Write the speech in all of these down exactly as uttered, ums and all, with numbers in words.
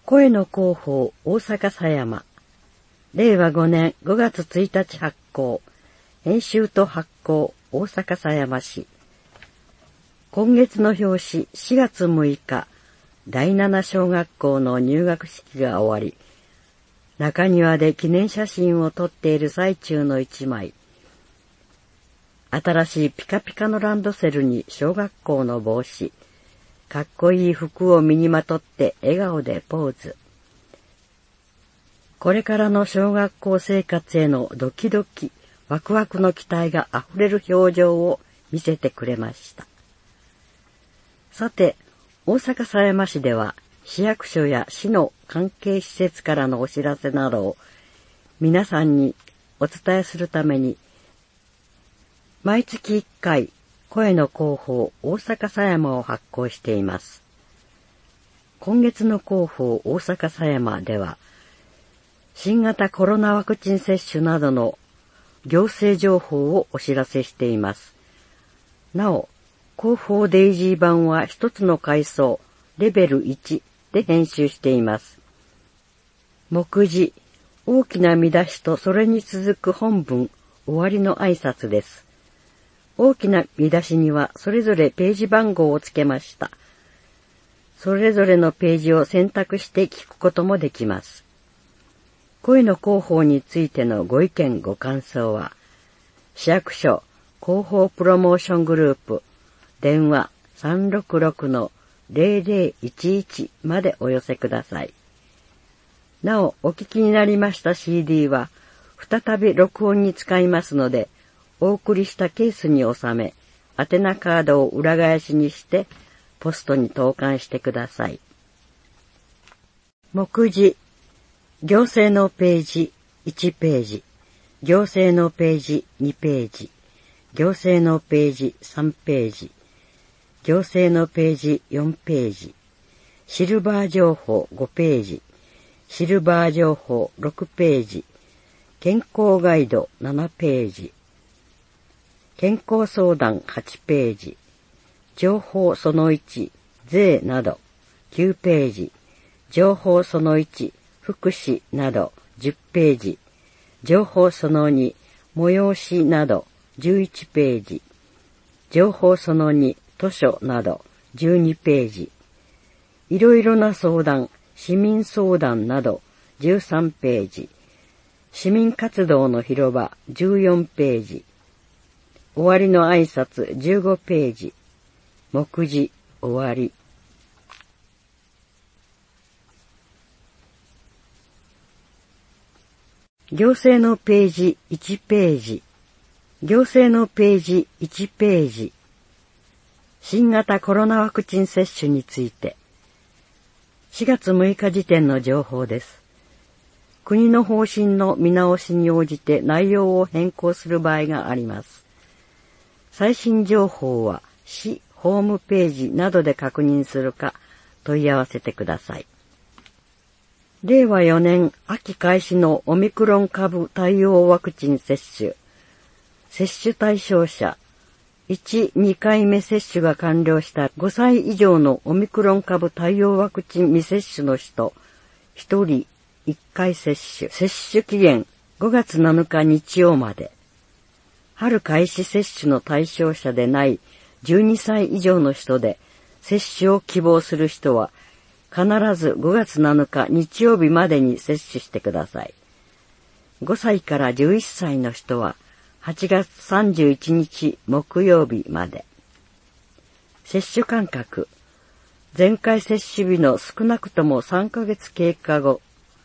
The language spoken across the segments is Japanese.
声の広報大阪狭山。れいわごねんごがつついたち発行。編集と発行大阪狭山市。今月の表紙しがつむいか、だいなな小学校の入学式が終わり、中庭で記念写真を撮っている最中の一枚。新しいピカピカのランドセルに小学校の帽子。かっこいい服を身にまとって笑顔でポーズ。これからの小学校生活へのドキドキ、ワクワクの期待があふれる表情を見せてくれました。さて、大阪狭山市では市役所や市の関係施設からのお知らせなどを皆さんにお伝えするために、毎月いっかい声の広報大阪狭山を発行しています。今月の広報大阪狭山では、新型コロナワクチン接種などの行政情報をお知らせしています。なお、広報デイジー版は一つの階層、レベルいちで編集しています。目次、大きな見出しとそれに続く本文、終わりの挨拶です。大きな見出しにはそれぞれページ番号をつけました。それぞれのページを選択して聞くこともできます。声の広報についてのご意見ご感想は、市役所広報プロモーショングループ電話 さんろくろくのぜろぜろいちいち までお寄せください。なお、お聞きになりました シーディー は再び録音に使いますので、お送りしたケースに収め、宛名カードを裏返しにしてポストに投函してください。目次、行政のページいちページ、行政のページにページ、行政のページさんページ、行政のページよんページ、シルバー情報ごページ、シルバー情報ろくページ、健康ガイドななページ、健康相談はちページ、情報そのいち、税などきゅうページ、情報そのいち、福祉などじゅっページ、情報そのに、催しなどじゅういちページ、情報そのに、図書などじゅうにページ、いろいろな相談、市民相談などじゅうさんページ、市民活動の広場じゅうよんページ、終わりの挨拶じゅうごページ、目次終わり。行政のページいちページ、行政のページいちページ、新型コロナワクチン接種について、しがつむいか時点の情報です。国の方針の見直しに応じて内容を変更する場合があります。最新情報は市ホームページなどで確認するか問い合わせてください。れいわよねん秋開始のオミクロン株対応ワクチン接種。接種対象者、いち、にかいめ接種が完了したごさい以上のオミクロン株対応ワクチン未接種の人、ひとりいっかい接種。接種期限ごがつなのか日曜まで。春開始接種の対象者でないじゅうにさい以上の人で接種を希望する人は必ずごがつなのか日曜日までに接種してください。ごさいからじゅういっさいの人ははちがつさんじゅういちにち木曜日まで。接種間隔。前回接種日の少なくともさんかげつ経過後。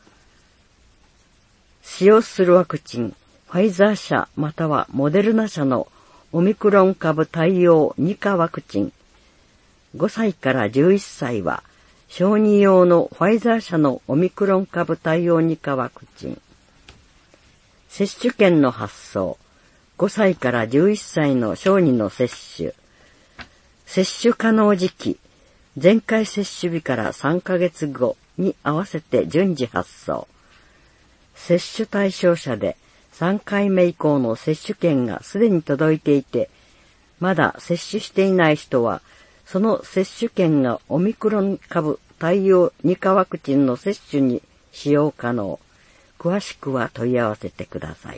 使用するワクチン、ファイザー社またはモデルナ社のオミクロン株対応にかワクチン。ごさいからじゅういっさいは小児用のファイザー社のオミクロン株対応にかワクチン。接種券の発送。ごさいからじゅういっさいの小児の接種。接種可能時期。前回接種日からさんかげつごに合わせて順次発送。接種対象者でさんかいめ以降の接種券がすでに届いていて、まだ接種していない人は、その接種券がオミクロン株対応に価ワクチンの接種に使用可能。詳しくは問い合わせてください。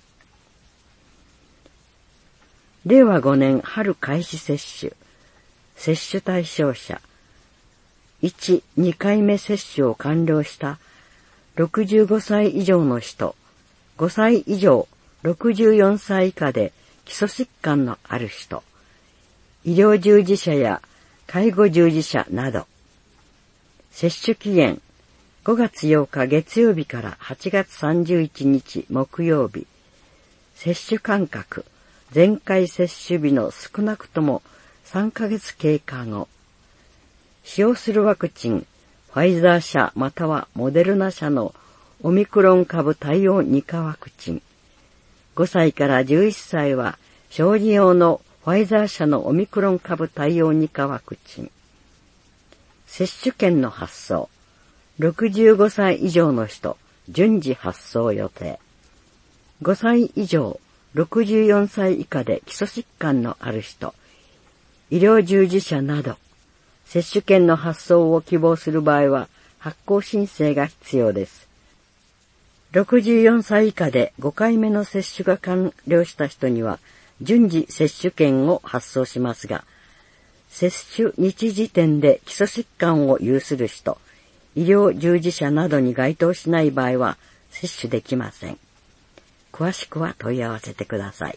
れいわごねん春開始接種。接種対象者。いち、にかいめ接種を完了したろくじゅうごさい以上の人、ごさい以上、ろくじゅうよんさい以下で基礎疾患のある人、医療従事者や介護従事者など。接種期限、ごがつようか月曜日からはちがつさんじゅういちにち木曜日。接種間隔、前回接種日の少なくともさんかげつ経過後。使用するワクチン、ファイザー社またはモデルナ社のオミクロン株対応に価ワクチン。ごさいからじゅういっさいは小児用のファイザー社のオミクロン株対応に価ワクチン。接種券の発送。ろくじゅうごさい以上の人、順次発送予定。ごさい以上、ろくじゅうよんさい以下で基礎疾患のある人、医療従事者など、接種券の発送を希望する場合は発行申請が必要です。ろくじゅうよんさい以下でごかいめの接種が完了した人には順次接種券を発送しますが、接種日時点で基礎疾患を有する人、医療従事者などに該当しない場合は接種できません。詳しくは問い合わせてください。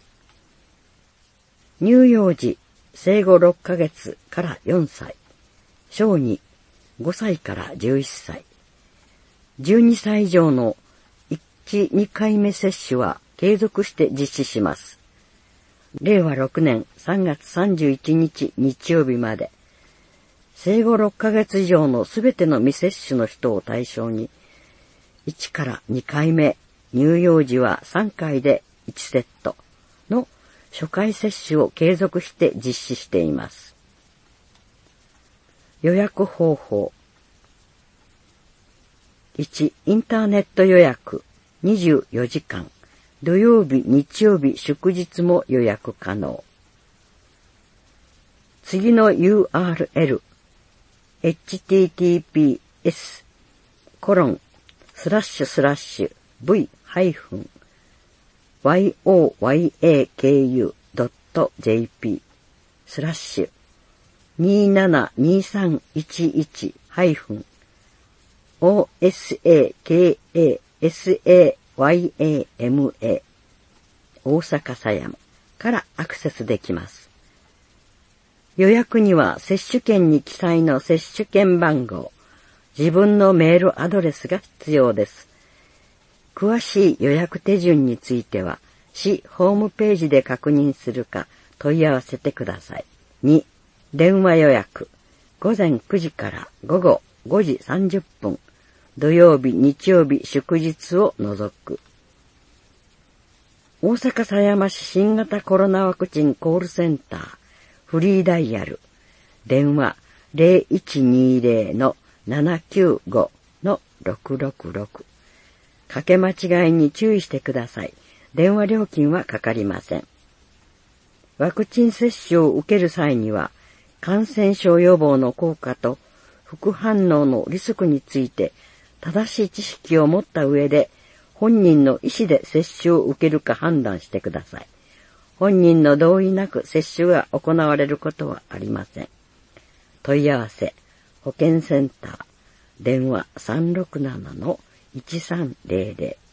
乳幼児、生後ろっかげつからよんさい、小児、ごさいからじゅういっさい、じゅうにさい以上のいち、にかいめ接種は継続して実施します。れいわろくねんさんがつさんじゅういちにち日曜日まで、生後ろっかげつ以上のすべての未接種の人を対象に、いちからにかいめ、乳幼児はさんかいでいちセットの初回接種を継続して実施しています。予約方法。いち、インターネット予約にじゅうよじかん、土曜日、日曜日、祝日も予約可能。次の ユーアールエル、エイチティーティーピーエス コロンスラッシュスラッシュ ブイ ハイフン ワイオーワイエーケーユー ドット ジェーピー スラッシュにーななにーさんいちいちハイフン オーエスエーケーエーエスエーワイエーエムエー 大阪狭山からアクセスできます。予約には接種券に記載の接種券番号、自分のメールアドレスが必要です。詳しい予約手順については、市ホームページで確認するか問い合わせてください。に、電話予約。ごぜんくじからごごごじさんじゅっぷん。土曜日、日曜日、祝日を除く。大阪狭山市新型コロナワクチンコールセンター。フリーダイヤル。電話 ゼロいちにゼロ のななきゅうご のろくろくろく。かけ間違いに注意してください。電話料金はかかりません。ワクチン接種を受ける際には、感染症予防の効果と副反応のリスクについて正しい知識を持った上で、本人の意思で接種を受けるか判断してください。本人の同意なく接種が行われることはありません。問い合わせ、保健センター、電話 さんろくななのいちさんゼロゼロ。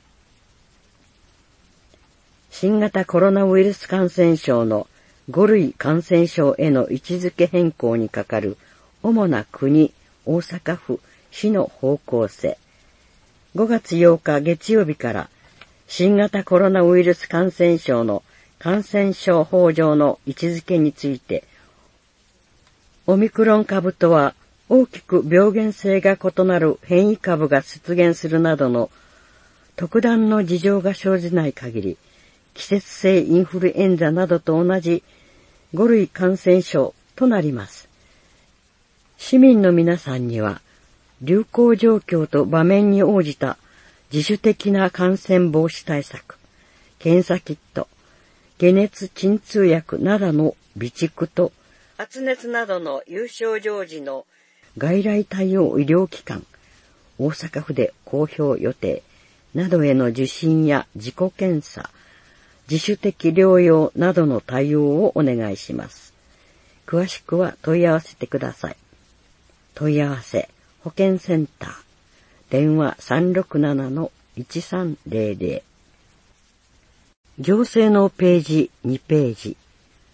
新型コロナウイルス感染症のごるい感染症への位置づけ変更にかかる主な国、大阪府、市の方向性。ごがつようか月曜日から新型コロナウイルス感染症の感染症法上の位置づけについて、オミクロン株とは大きく病原性が異なる変異株が出現するなどの特段の事情が生じない限り、季節性インフルエンザなどと同じごるい感染症となります。市民の皆さんには、流行状況と場面に応じた自主的な感染防止対策、検査キット、解熱鎮痛薬などの備蓄と、発熱などの有症状時の外来対応医療機関、大阪府で公表予定などへの受診や自己検査、自主的療養などの対応をお願いします。詳しくは問い合わせてください。問い合わせ、保健センター、電話 さんろくななのいちさんぜろぜろ。行政のページにページ。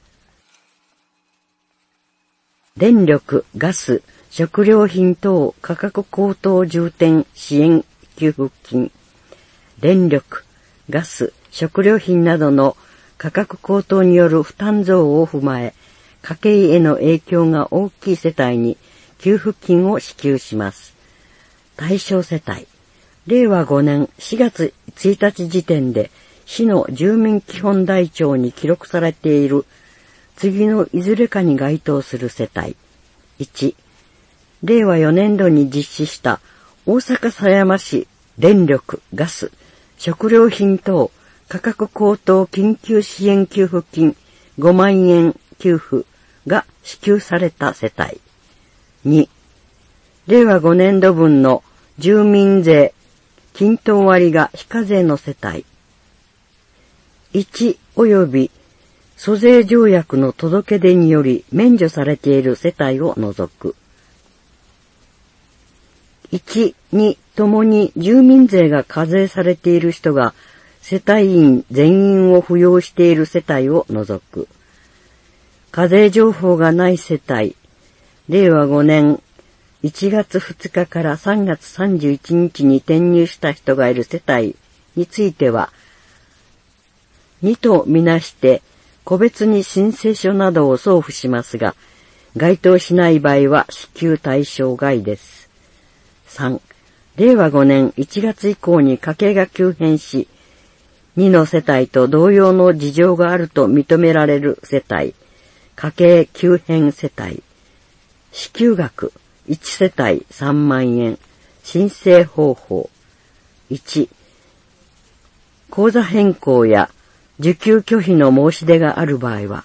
電力、ガス、食料品等価格高騰重点支援給付金。電力、ガス、食料品などの価格高騰による負担増を踏まえ、家計への影響が大きい世帯に給付金を支給します。対象世帯、れいわごねんしがつついたち時点で市の住民基本台帳に記録されている次のいずれかに該当する世帯。いち、れいわよねんどに実施した大阪狭山市電力、ガス、食料品等価格高騰緊急支援給付金ごまんえん給付が支給された世帯。に、れいわごねんど分の住民税均等割が非課税の世帯。いち及び租税条約の届け出により免除されている世帯を除く。いち、にともに住民税が課税されている人が世帯員全員を扶養している世帯を除く。課税情報がない世帯、れいわごねんいちがつふつかからさんがつさんじゅういちにちに転入した人がいる世帯については、にとみなして個別に申請書などを送付しますが、該当しない場合は支給対象外です。さん、れいわごねんいちがつ以降に家計が急変し、にの世帯と同様の事情があると認められる世帯、家計急変世帯、支給額いち世帯さんまんえん、申請方法。いち、口座変更や受給拒否の申し出がある場合は、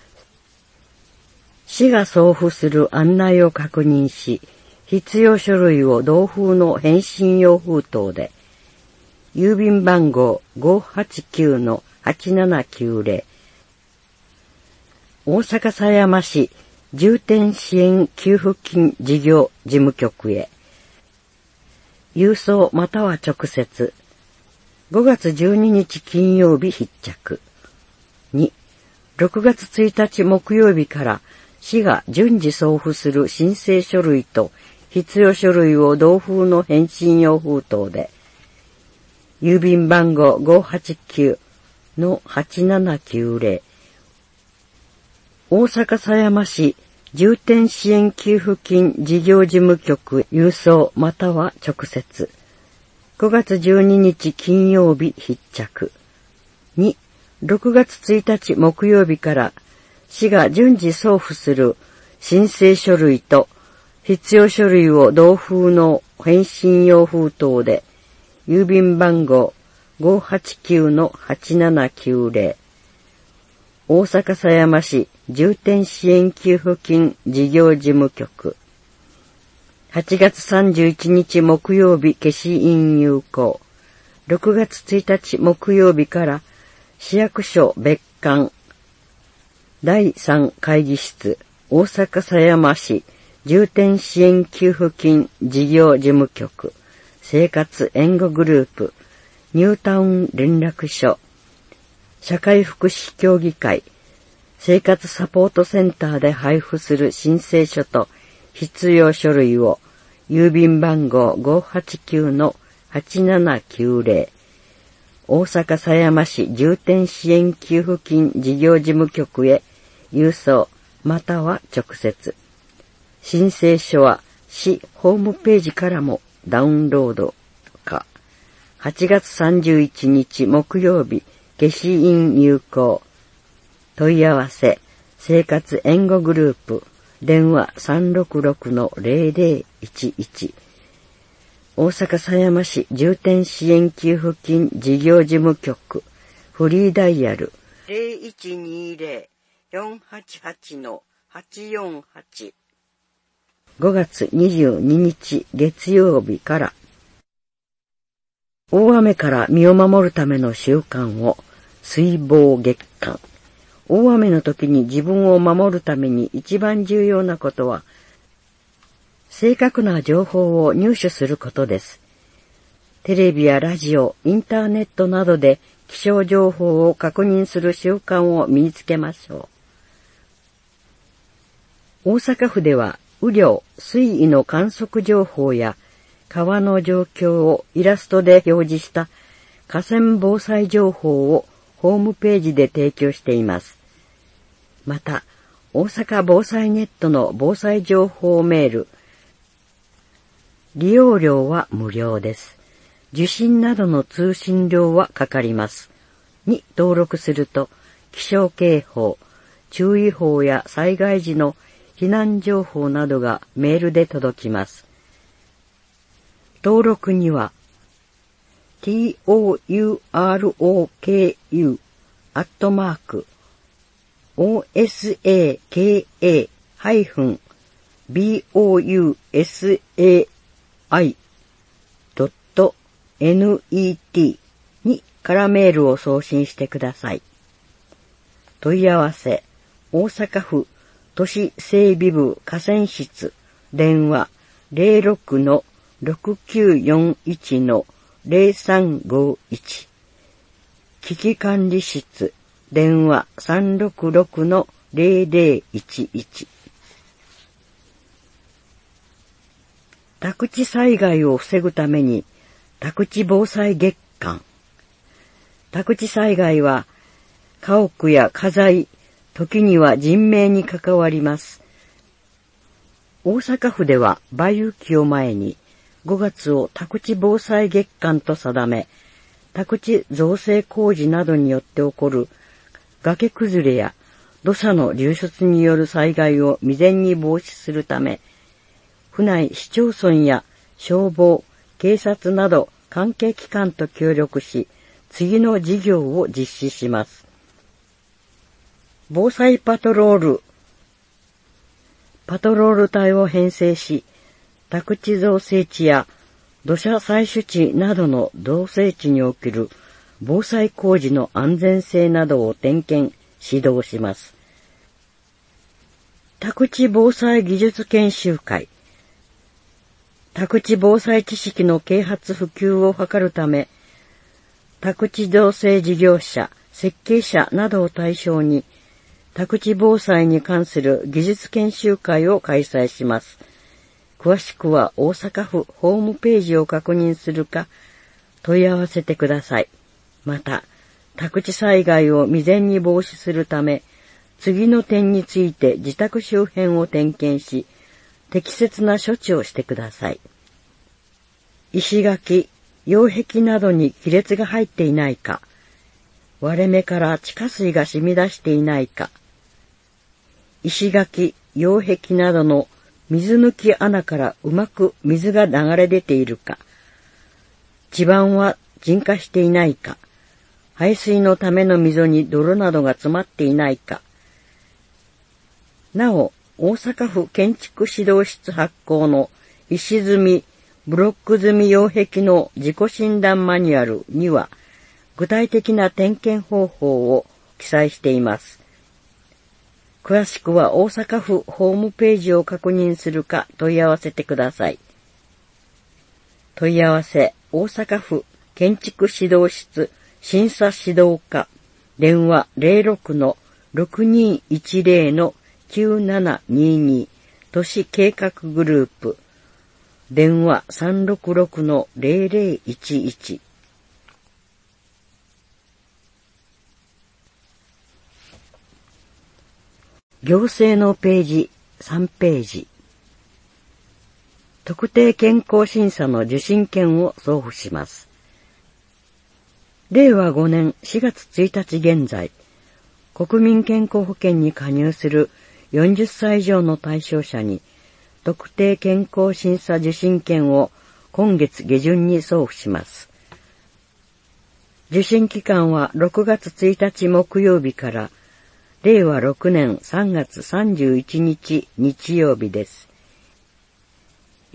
市が送付する案内を確認し、必要書類を同封の返信用封筒で、郵便番号 ごーはちきゅうのはちななきゅうぜろ、大阪狭山市重点支援給付金事業事務局へ、郵送または直接、ごがつじゅうににち金曜日必着。に、ろくがつついたち木曜日から市が順次送付する申請書類と必要書類を同封の返信用封筒で、郵便番号 ごーはちきゅうのはちななきゅうぜろ、大阪狭山市重点支援給付金事業事務局郵送または直接、ごがつじゅうににち金曜日必着。に、ろくがつついたち木曜日から市が順次送付する申請書類と必要書類を同封の返信用封筒で、郵便番号 ごーはちきゅうのはちななきゅうぜろ、大阪狭山市重点支援給付金事業事務局、はちがつさんじゅういちにち木曜日消印有効、ろくがつついたち木曜日から市役所別館だいさん会議室、大阪狭山市重点支援給付金事業事務局、生活援護グループ、ニュータウン連絡所、社会福祉協議会、生活サポートセンターで配布する申請書と必要書類を郵便番号 ごーはちきゅうのはちななきゅうぜろ、大阪狭山市重点支援給付金事業事務局へ郵送または直接。申請書は市ホームページからもダウンロードか。はちがつさんじゅういちにち木曜日消印有効。問い合わせ生活援護グループ電話 さんろくろくのぜろぜろいちいち、大阪狭山市重点支援給付金事業事務局フリーダイヤル ゼロいちにゼロ よんはちはちのはちよんはち。 ごがつにじゅうににち月曜日から、大雨から身を守るための習慣を水防月間。大雨の時に自分を守るために一番重要なことは、正確な情報を入手することです。テレビやラジオ、インターネットなどで気象情報を確認する習慣を身につけましょう。大阪府では雨量、水位の観測情報や川の状況をイラストで表示した河川防災情報をホームページで提供しています。また、大阪防災ネットの防災情報メール、利用料は無料です。受信などの通信料はかかります。に登録すると、気象警報、注意報や災害時の避難情報などがメールで届きます。登録には、トゥルク アットマーク オーエスエーケーエー ハイフン ビーオーユーエスエーアイ ドット ネット にからメールを送信してください。問い合わせ、大阪府都市整備部河川室、電話 ゼロろくのろくきゅうよんいちのゼロさんごいち、危機管理室、電話 さんろくろくのゼロゼロいちいち。宅地災害を防ぐために宅地防災月間。宅地災害は家屋や家財、時には人命に関わります。大阪府では梅雨期を前にごがつを宅地防災月間と定め、宅地造成工事などによって起こる崖崩れや土砂の流出による災害を未然に防止するため、府内市町村や消防、警察など関係機関と協力し、次の事業を実施します。防災パトロール、パトロール隊を編成し、宅地造成地や土砂採取地などの造成地における防災工事の安全性などを点検、指導します。宅地防災技術研修会、宅地防災知識の啓発普及を図るため、宅地造成事業者、設計者などを対象に、宅地防災に関する技術研修会を開催します。詳しくは大阪府ホームページを確認するか問い合わせてください。また、宅地災害を未然に防止するため、次の点について自宅周辺を点検し、適切な処置をしてください。石垣、擁壁などに亀裂が入っていないか、割れ目から地下水が染み出していないか、石垣、擁壁などの水抜き穴からうまく水が流れ出ているか、地盤は沈下していないか、排水のための溝に泥などが詰まっていないか。なお、大阪府建築指導室発行の石積み、ブロック積み擁壁の自己診断マニュアルには、具体的な点検方法を記載しています。詳しくは大阪府ホームページを確認するか問い合わせてください。問い合わせ、大阪府建築指導室審査指導課、電話 ゼロろくのろくにいちゼロのきゅうななにに、都市計画グループ、電話 さんろくろくのゼロゼロいちいち。行政のページさんページ。特定健康審査の受診券を送付します。れいわごねんしがつついたち現在、国民健康保険に加入するよんじゅっさい以上の対象者に特定健康審査受診券を今月下旬に送付します。受診期間はろくがつついたち木曜日かられいわろくねんさんがつさんじゅういちにち日曜日です。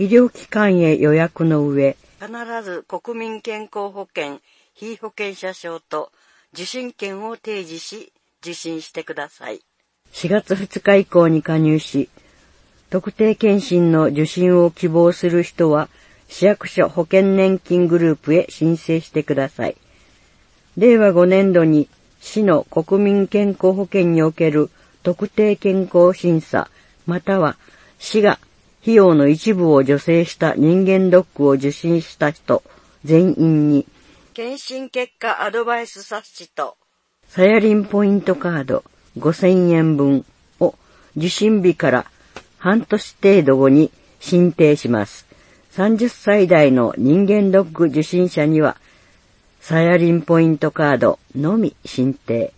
医療機関へ予約の上、必ず国民健康保険被保険者証と受診券を提示し受診してください。しがつふつか以降に加入し、特定健診の受診を希望する人は市役所保険年金グループへ申請してください。れいわごねんどに市の国民健康保険における特定健康審査、または市が費用の一部を助成した人間ドックを受診した人全員に、検診結果アドバイス冊子とサヤリンポイントカードごせんえんぶんを受診日から半年程度後に申請します。さんじゅっさい代の人間ドック受診者にはサヤリンポイントカードのみ申請。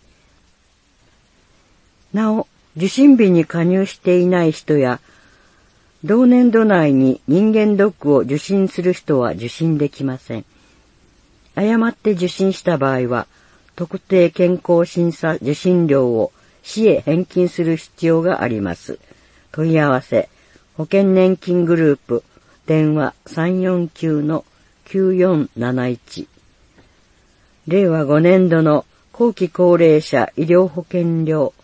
なお、受診日に加入していない人や同年度内に人間ドックを受診する人は受診できません。誤って受診した場合は、特定健康審査受診料を市へ返金する必要があります。問い合わせ、保険年金グループ、電話 さんよんきゅうのきゅうよんなないち。れいわごねんどの後期高齢者医療保険料。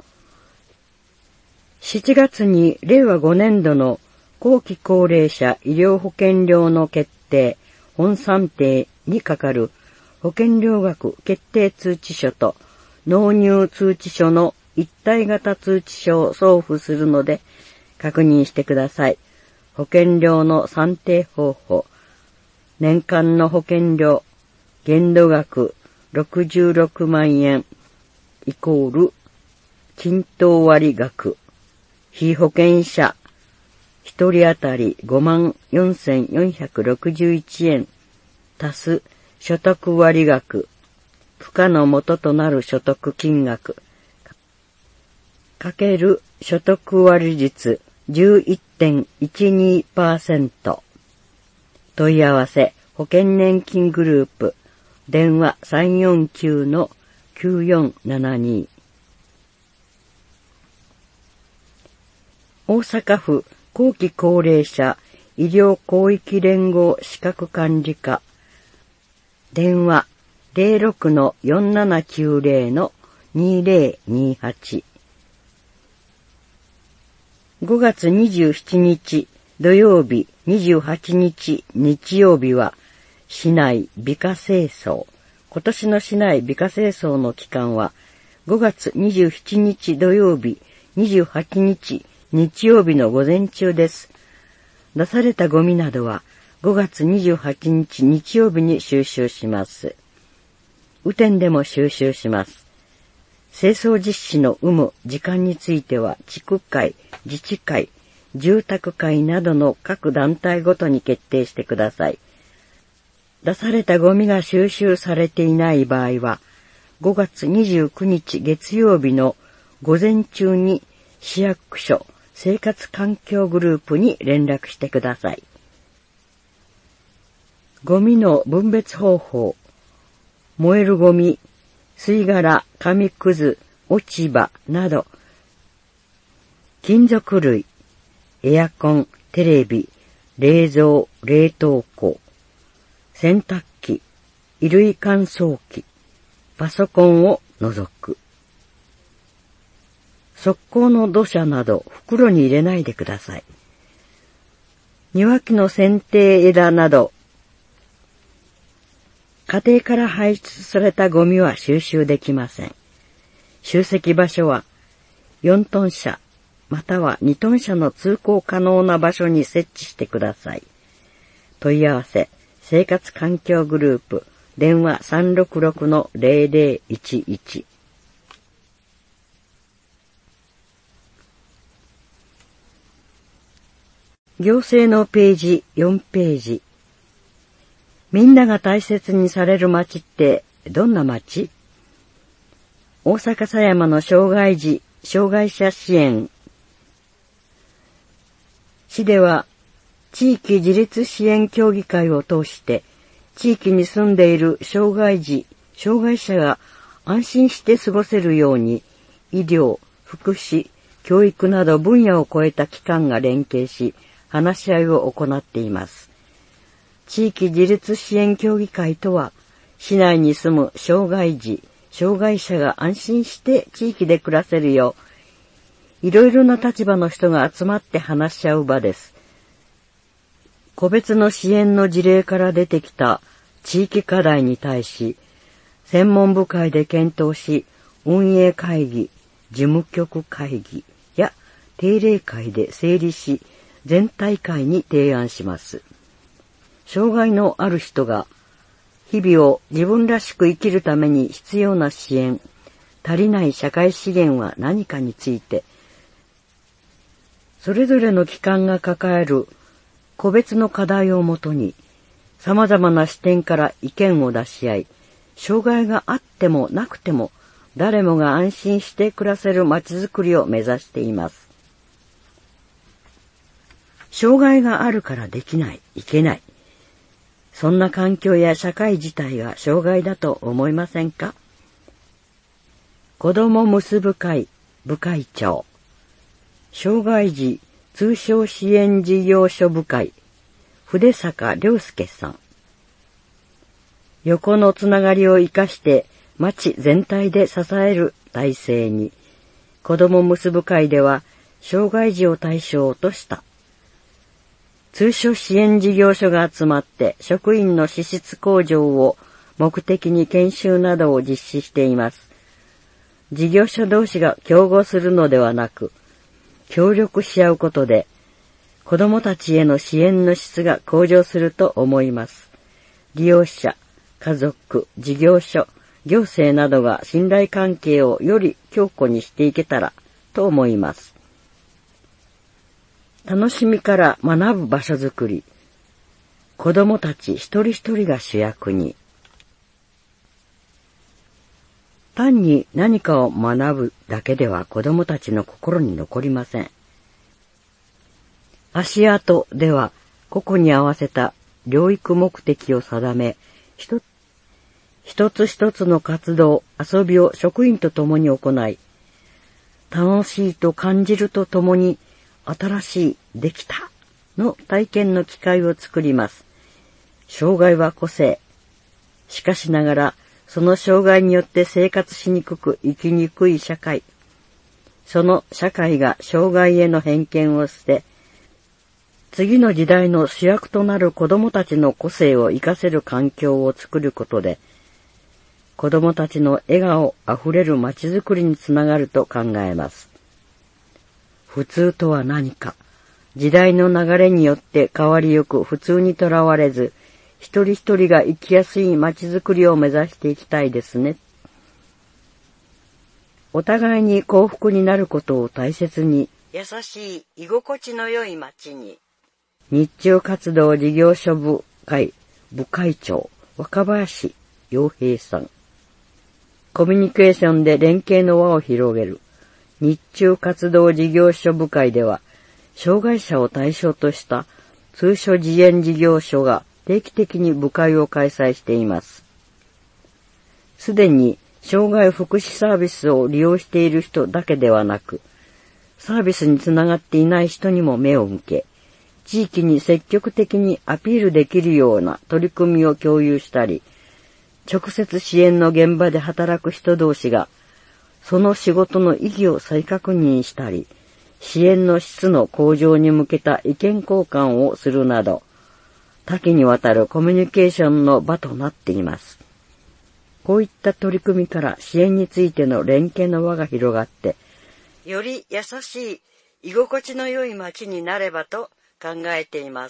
しちがつにれいわごねんどの後期高齢者医療保険料の決定、本算定にかかる保険料額決定通知書と納入通知書の一体型通知書を送付するので確認してください。保険料の算定方法。年間の保険料限度額ろくじゅうろくまんえんイコール均等割額。被保険者一人当たりごまんよんせんよんひゃくろくじゅういちえん足す所得割額、付加の元となる所得金額、かける所得割率 じゅういってんいちにパーセント。問い合わせ、保険年金グループ、電話 さんよんきゅうのきゅうよんななに。大阪府後期高齢者医療広域連合資格管理課、電話 ゼロろくのよんななきゅうゼロのにゼロにはち。ごがつにじゅうしちにち土曜日、にじゅうはちにち日曜日は市内美化清掃。今年の市内美化清掃の期間はごがつにじゅうしちにち土曜日、にじゅうはちにち日曜日の午前中です。出されたゴミなどはごがつにじゅうはちにち日曜日に収集します。雨天でも収集します。清掃実施の有無、時間については地区会、自治会、住宅会などの各団体ごとに決定してください。出されたゴミが収集されていない場合は、ごがつにじゅうくにち月曜日の午前中に市役所生活環境グループに連絡してください。ゴミの分別方法。燃えるゴミ、吸い殻、紙くず、落ち葉など、金属類、エアコン、テレビ、冷蔵、冷凍庫、洗濯機、衣類乾燥機、パソコンを除く。側溝の土砂など袋に入れないでください。庭木の剪定枝など、家庭から排出されたゴミは収集できません。集積場所はよんトン車またはにトン車の通行可能な場所に設置してください。問い合わせ、生活環境グループ、電話 さんろくろくのゼロゼロいちいち。行政のページよんページ。みんなが大切にされる町ってどんな町？大阪狭山の障害児、障害者支援。市では地域自立支援協議会を通して地域に住んでいる障害児、障害者が安心して過ごせるように医療、福祉、教育など分野を超えた機関が連携し話し合いを行っています。地域自立支援協議会とは、市内に住む障害児、障害者が安心して地域で暮らせるよう、いろいろな立場の人が集まって話し合う場です。個別の支援の事例から出てきた地域課題に対し、専門部会で検討し、運営会議、事務局会議や定例会で整理し、全体会に提案します。障害のある人が日々を自分らしく生きるために必要な支援、足りない社会資源は何かについて、それぞれの機関が抱える個別の課題をもとに、様々な視点から意見を出し合い、障害があってもなくても誰もが安心して暮らせるまちづくりを目指しています。障害があるからできない、いけない。そんな環境や社会自体が障害だと思いませんか？子ども結ぶ会部会長、障害児通商支援事業所部会、筆坂良介さん。横のつながりを生かして町全体で支える体制に、子ども結ぶ会では障害児を対象とした通所支援事業所が集まって職員の資質向上を目的に研修などを実施しています。事業所同士が競合するのではなく、協力し合うことで子どもたちへの支援の質が向上すると思います。利用者、家族、事業所、行政などが信頼関係をより強固にしていけたらと思います。楽しみから学ぶ場所づくり。子どもたち一人一人が主役に。単に何かを学ぶだけでは子どもたちの心に残りません。足跡では個々に合わせた療育目的を定め、一つ一つ一つの活動、遊びを職員と共に行い、楽しいと感じるとともに新しい、できたの体験の機会を作ります。障害は個性。しかしながら、その障害によって生活しにくく生きにくい社会。その社会が障害への偏見を捨て、次の時代の主役となる子どもたちの個性を生かせる環境を作ることで、子どもたちの笑顔あふれるまちづくりにつながると考えます。普通とは何か、時代の流れによって変わりゆく普通にとらわれず、一人一人が生きやすいまちづくりを目指していきたいですね。お互いに幸福になることを大切に、優しい居心地の良い街に。日中活動事業所部会部会長若林洋平さん。コミュニケーションで連携の輪を広げる日中活動事業所部会では、障害者を対象とした通所自演事業所が定期的に部会を開催しています。すでに障害福祉サービスを利用している人だけではなく、サービスにつながっていない人にも目を向け、地域に積極的にアピールできるような取り組みを共有したり、直接支援の現場で働く人同士が、その仕事の意義を再確認したり、支援の質の向上に向けた意見交換をするなど、多岐にわたるコミュニケーションの場となっています。こういった取り組みから支援についての連携の輪が広がって、より優しい居心地の良い街になればと考えています。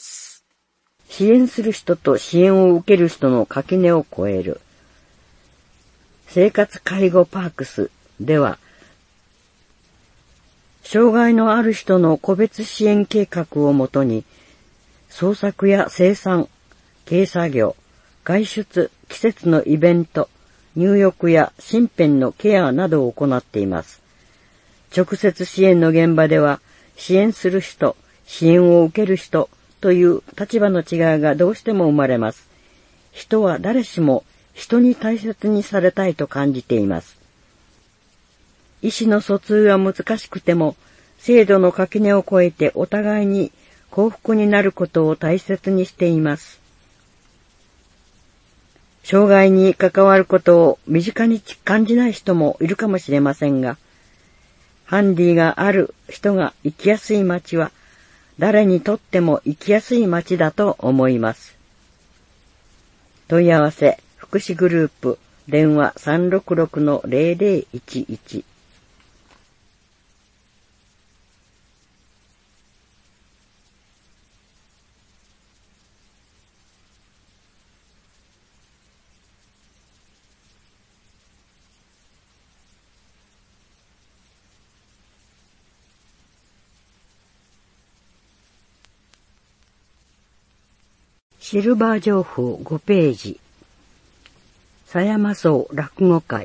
支援する人と支援を受ける人の垣根を越える。生活介護パークスでは、障害のある人の個別支援計画をもとに、創作や生産、軽作業、外出、季節のイベント、入浴や身辺のケアなどを行っています。直接支援の現場では、支援する人、支援を受ける人という立場の違いがどうしても生まれます。人は誰しも人に大切にされたいと感じています。意思の疎通は難しくても、制度の垣根を越えてお互いに幸福になることを大切にしています。障害に関わることを身近に感じない人もいるかもしれませんが、ハンディがある人が生きやすい街は誰にとっても生きやすい街だと思います。問い合わせ福祉グループ電話 さんろくろくのゼロゼロいちいち。シルバー情報ごページ。狭山荘落語会。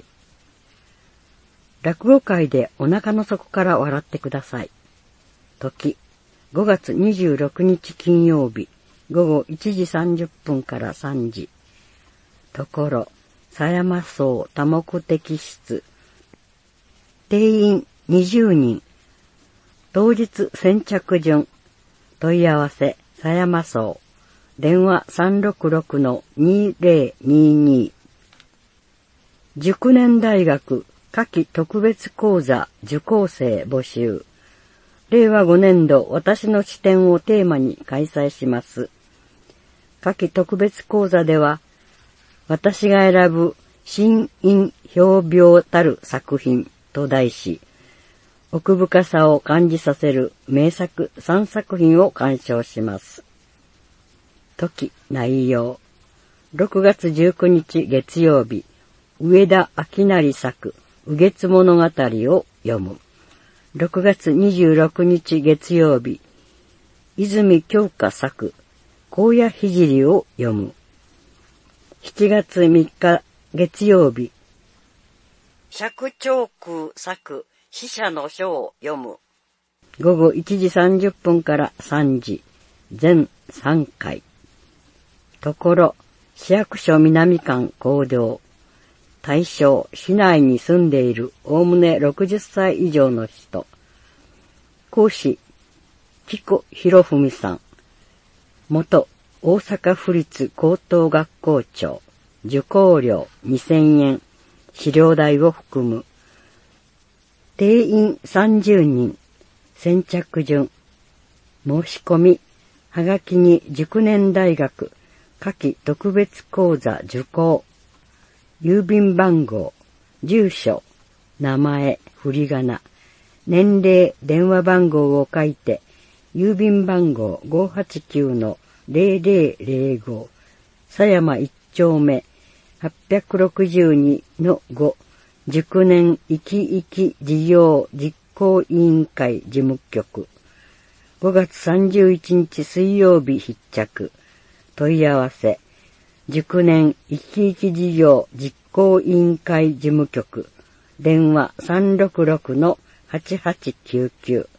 落語会でお腹の底から笑ってください。時、ごがつにじゅうろくにち金曜日、ごごいちじさんじゅっぷんからさんじ。ところ、狭山荘多目的室。定員にじゅうにん。当日先着順。問い合わせ、狭山荘。電話 さんろくろくのにゼロにに。熟年大学夏季特別講座受講生募集。れいわごねんど私の視点をテーマに開催します。夏季特別講座では、私が選ぶ新韻表描たる作品と題し、奥深さを感じさせる名作さんさく品を鑑賞します。時、内容。ろくがつじゅうくにち月曜日、上田明成作、雨月物語を読む。ろくがつにじゅうろくにち月曜日、泉鏡花作、荒野聖を読む。しちがつみっか月曜日、釈長空作、死者の書を読む。ごごいちじさんじゅっぷんからさんじ、全さんかい。ところ、市役所南館講堂。対象、市内に住んでいるおおむねろくじゅっさい以上の人。講師、紀子博文さん。元大阪府立高等学校長。受講料にせんえん。資料代を含む。定員さんじゅうにん。先着順。申し込み、はがきに熟年大学夏季特別講座受講。郵便番号、住所、名前、振り仮名、年齢、電話番号を書いて、郵便番号 ごーはちきゅうのゼロゼロゼロご、狭山一丁目はっぴゃくろくじゅうにのご、熟年生き生き事業実行委員会事務局。ごがつさんじゅういちにち水曜日必着。問い合わせ。熟年生き生き事業実行委員会事務局。電話 さんろくろくのはちはちきゅうきゅう。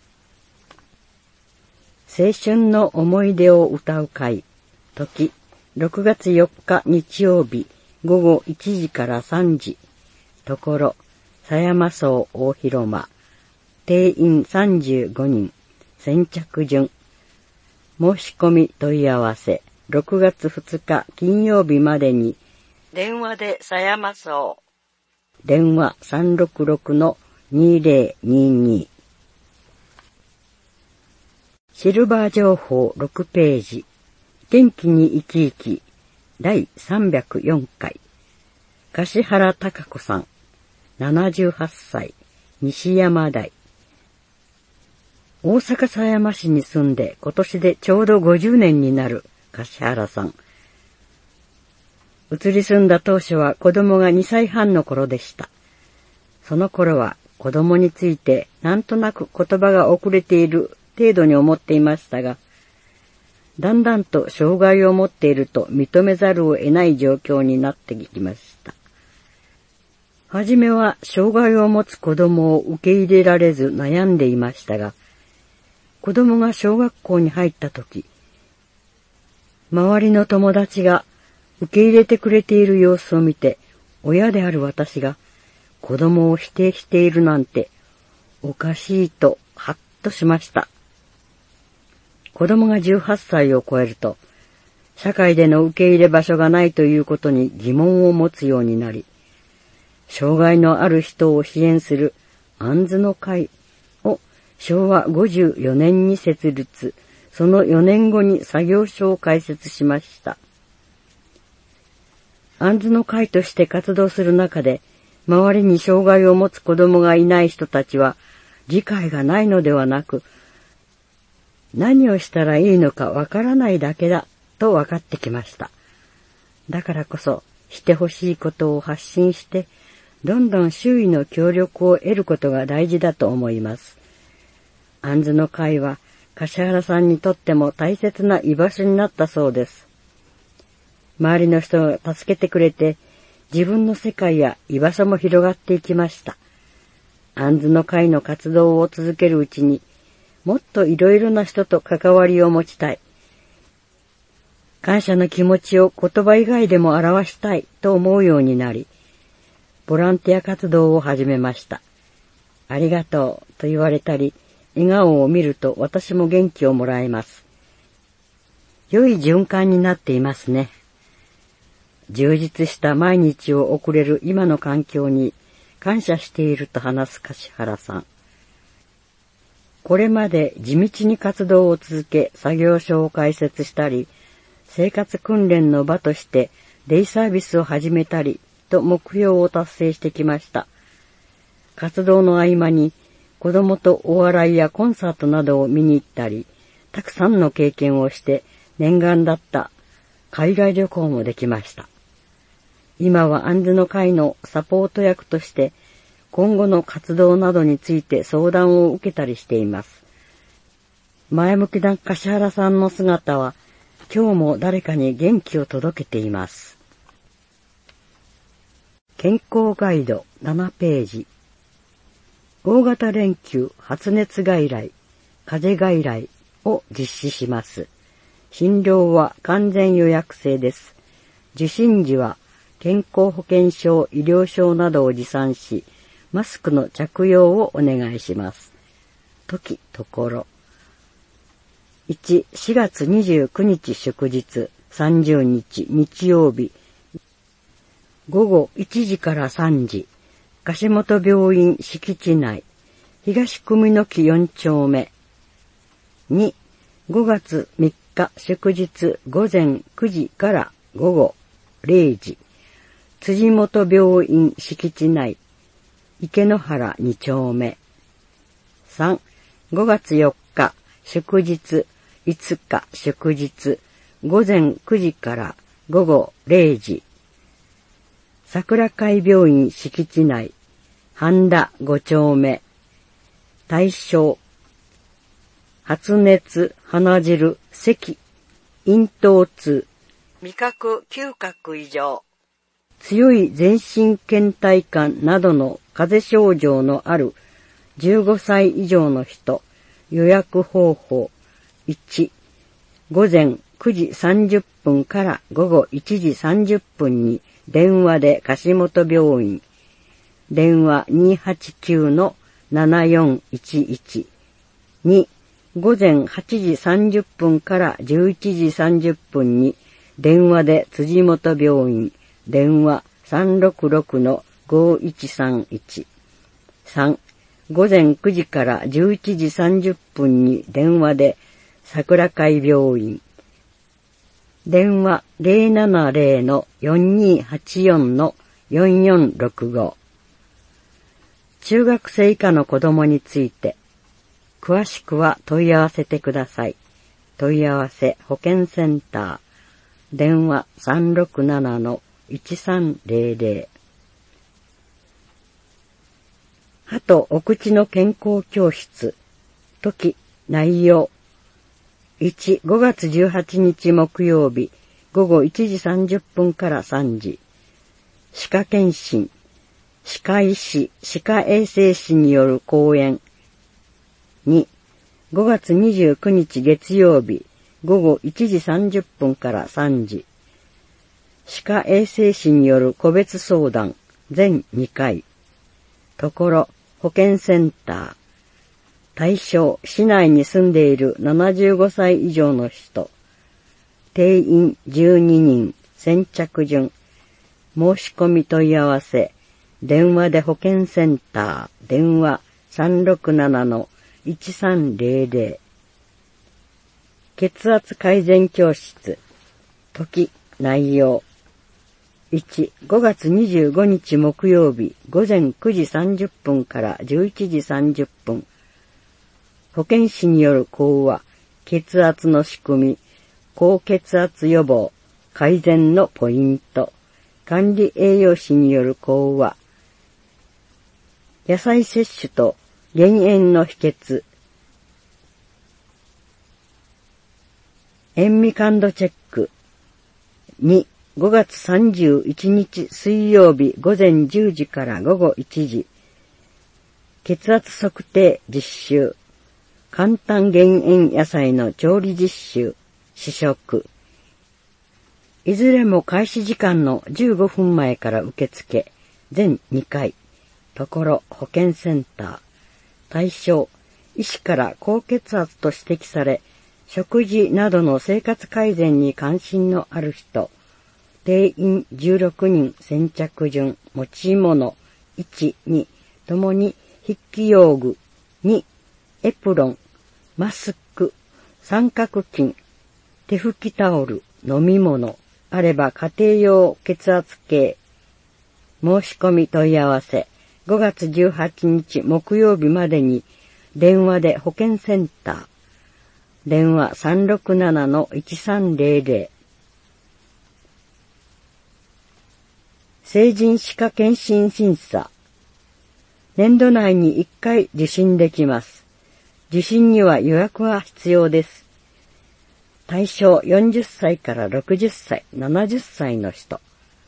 青春の思い出を歌う会。時、ろくがつよっか日曜日、ごごいちじからさんじ。ところ、狭山荘大広間。定員さんじゅうごにん。先着順。申し込み問い合わせ。ろくがつふつか金曜日までに。電話で狭山荘。電話 さんろくろくのにゼロにに。シルバー情報ろくページ。元気に生き生き。だいさんびゃくよんかい。樫原貴子さん。ななじゅうはっさい。西山台。大阪狭山市に住んで今年でちょうどごじゅうねんになる樫原さん。移り住んだ当初は子供がにさいはんの頃でした。その頃は子供についてなんとなく言葉が遅れている程度に思っていましたが、だんだんと障害を持っていると認めざるを得ない状況になってきました。はじめは障害を持つ子供を受け入れられず悩んでいましたが、子供が小学校に入った時、周りの友達が受け入れてくれている様子を見て、親である私が子供を否定しているなんておかしいとハッとしました。 子供がじゅうはっさいを超えると、社会での受け入れ場所がないということに疑問を持つようになり、障害のある人を支援するアンズの会をしょうわごじゅうよねんに設立、そのよねんごに作業所を開設しました。アンズの会として活動する中で、周りに障害を持つ子供がいない人たちは、理解がないのではなく、何をしたらいいのかわからないだけだと分かってきました。だからこそ、してほしいことを発信して、どんどん周囲の協力を得ることが大事だと思います。アンズの会は、樫原さんにとっても大切な居場所になったそうです。周りの人が助けてくれて、自分の世界や居場所も広がっていきました。アンズの会の活動を続けるうちに、もっといろいろな人と関わりを持ちたい。感謝の気持ちを言葉以外でも表したいと思うようになり、ボランティア活動を始めました。ありがとうと言われたり、笑顔を見ると私も元気をもらえます。良い循環になっていますね。充実した毎日を送れる今の環境に感謝していると話す樫原さん。これまで地道に活動を続け、作業所を開設したり、生活訓練の場としてデイサービスを始めたりと目標を達成してきました。活動の合間に子供とお笑いやコンサートなどを見に行ったり、たくさんの経験をして念願だった海外旅行もできました。今はアンズの会のサポート役として今後の活動などについて相談を受けたりしています。前向きな樫原さんの姿は今日も誰かに元気を届けています。健康ガイドななページ。大型連休発熱外来、風邪外来を実施します。診療は完全予約制です。受診時は健康保険証、医療証などを持参し、マスクの着用をお願いします。時、ところ。いち、しがつにじゅうくにち祝日、さんじゅうにち日曜日、ごごいちじからさんじ、樫本病院敷地内、東組の木よんちょうめ。に、ごがつみっか祝日午前くじからごごれいじ、辻元病院敷地内、池野原にちょうめ。さん、ごがつよっか祝日いつか祝日午前くじからごごれいじ、桜会病院敷地内、半田ごちょうめ。対象、発熱、鼻汁、咳、咽頭痛、味覚、嗅覚異常、強い全身倦怠感などの風邪症状のあるじゅうごさい以上の人、予約方法。いち、ごぜんくじさんじゅっぷんからごごいちじさんじゅっぷんに電話で樫本病院、電話 にーはちきゅうのななよんいちいち。に、ごぜんはちじさんじゅっぷんからじゅういちじさんじゅっぷんに電話で辻元病院、電話さんろくろくのごいちさんいち。さん、ごぜんくじからじゅういちじさんじゅっぷんに電話で桜会病院、電話 ゼロななゼロのよんにーはちよんのよんよんろくご。中学生以下の子供について、詳しくは問い合わせてください。問い合わせ保健センター、電話 さんろくななのいちさんゼロゼロ。歯とお口の健康教室、時、内容。いち、ごがつじゅうはちにち木曜日、ごごいちじさんじゅっぷんからさんじ。歯科検診、歯科医師、歯科衛生士による講演。に、ごがつにじゅうくにち月曜日、ごごいちじさんじゅっぷんからさんじ。歯科衛生士による個別相談、全にかい。ところ、保健センター。 対象、市内に住んでいるななじゅうごさい以上の人。定員じゅうににん、先着順。申し込み問い合わせ。電話で保健センター。電話 さんろくななのいちさんぜろぜろ。血圧改善教室。時、内容。いち、ごがつにじゅうごにち木曜日、午前くじさんじゅっぷんからじゅういちじさんじゅっぷん。保健師による講話、血圧の仕組み、高血圧予防、改善のポイント、管理栄養士による講話、野菜摂取と減塩の秘訣、塩味感度チェック。に、ごがつさんじゅういちにち水曜日午前じゅうじから午後いちじ、血圧測定実習、簡単減塩野菜の調理実習、試食。いずれも開始時間のじゅうごふんまえから受付、全にかい、ところ保健センター。対象、医師から高血圧と指摘され、食事などの生活改善に関心のある人。定員じゅうろくにん、先着順、持ち物、いち、に、ともに筆記用具、に、エプロン、マスク、三角巾、手拭きタオル、飲み物、あれば家庭用血圧計。申し込み問い合わせ、ごがつじゅうはちにち木曜日までに、電話で保健センター。電話 さんろくななのいちさんぜろぜろ。成人歯科検診審査。年度内にいっかい受診できます。受診には予約は必要です。対象よんじゅっさいからろくじゅっさい、ななじゅっさいの人。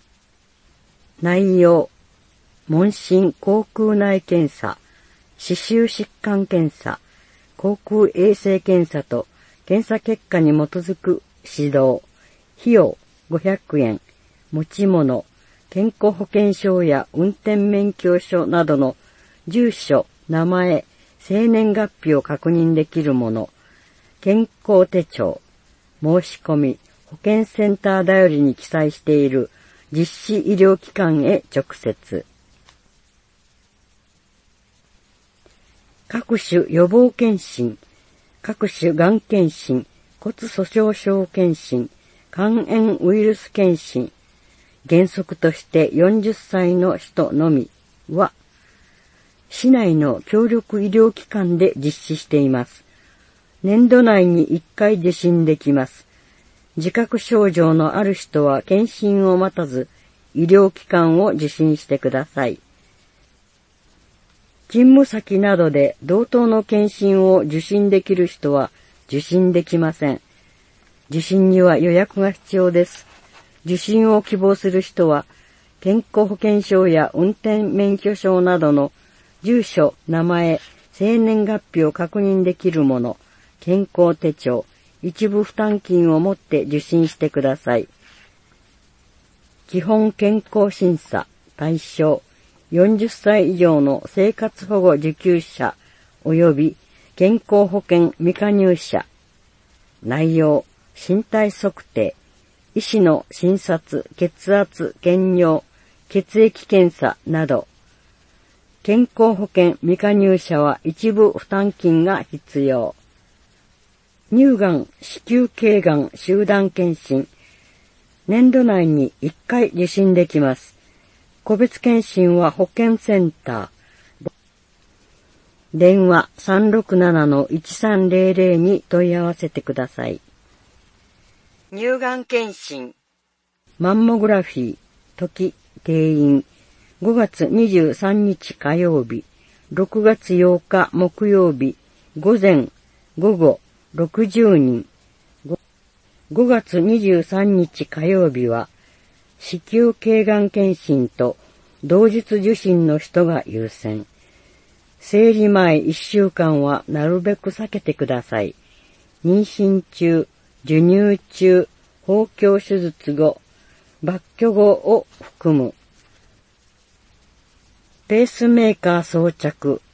内容、問診口腔内検査、歯周疾患検査、口腔衛生検査と検査結果に基づく指導、費用ごひゃくえん、持ち物、健康保険証や運転免許証などの住所、名前、生年月日を確認できるもの、健康手帳、申し込み、保健センターだよりに記載している実施医療機関へ直接。各種予防検診、各種がん検診、骨粗鬆症検診、肝炎ウイルス検診、原則としてよんじゅっさいの人のみは、市内の協力医療機関で実施しています。年度内にいっかい受診できます。自覚症状のある人は検診を待たず、医療機関を受診してください。勤務先などで同等の検診を受診できる人は受診できません。受診には予約が必要です。受診を希望する人は、健康保険証や運転免許証などの住所、名前、生年月日を確認できるもの、健康手帳、一部負担金を持って受診してください。基本健康審査、対象、よんじゅっさい以上の生活保護受給者及び健康保険未加入者。内容、身体測定、医師の診察、血圧、検尿、血液検査など。健康保険未加入者は一部負担金が必要。乳がん、子宮頸がん集団検診。年度内にいっかい受診できます。個別検診は保健センター。電話 さんろくななのいちさんぜろぜろ に問い合わせてください。乳がん検診。マンモグラフィー、時、定員。ごがつにじゅうさんにち火曜日、ろくがつようか木曜日、午前、午後、ろくじゅうにん。ごがつにじゅうさんにち火曜日は、子宮頸がん検診と同日受診の人が優先。生理前いっしゅうかんはなるべく避けてください。妊娠中、授乳中、包協手術後、抜去後を含む。ペースメーカー装着、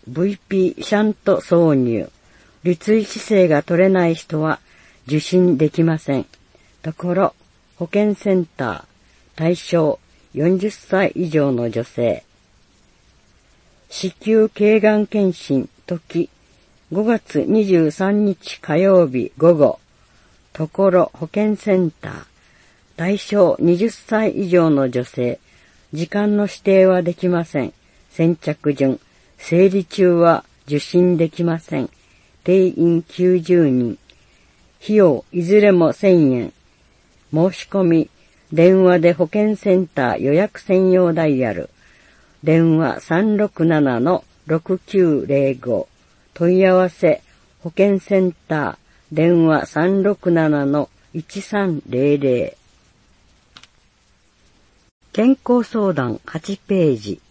ブイピー シャント挿入。立位姿勢が取れない人は受診できません。ところ、保健センター、対象よんじゅっさい以上の女性。子宮頸がん検診時、ごがつにじゅうさんにち火曜日午後。ところ保健センター、対象はたち以上の女性。時間の指定はできません。先着順、生理中は受診できません。定員きゅうじゅうにん。費用いずれもせんえん。申し込み、電話で保健センター予約専用ダイヤル。電話 さんろくななのろくきゅうぜろご。問い合わせ、保健センター、電話 さんろくななのいちさんぜろぜろ。健康相談はちページ。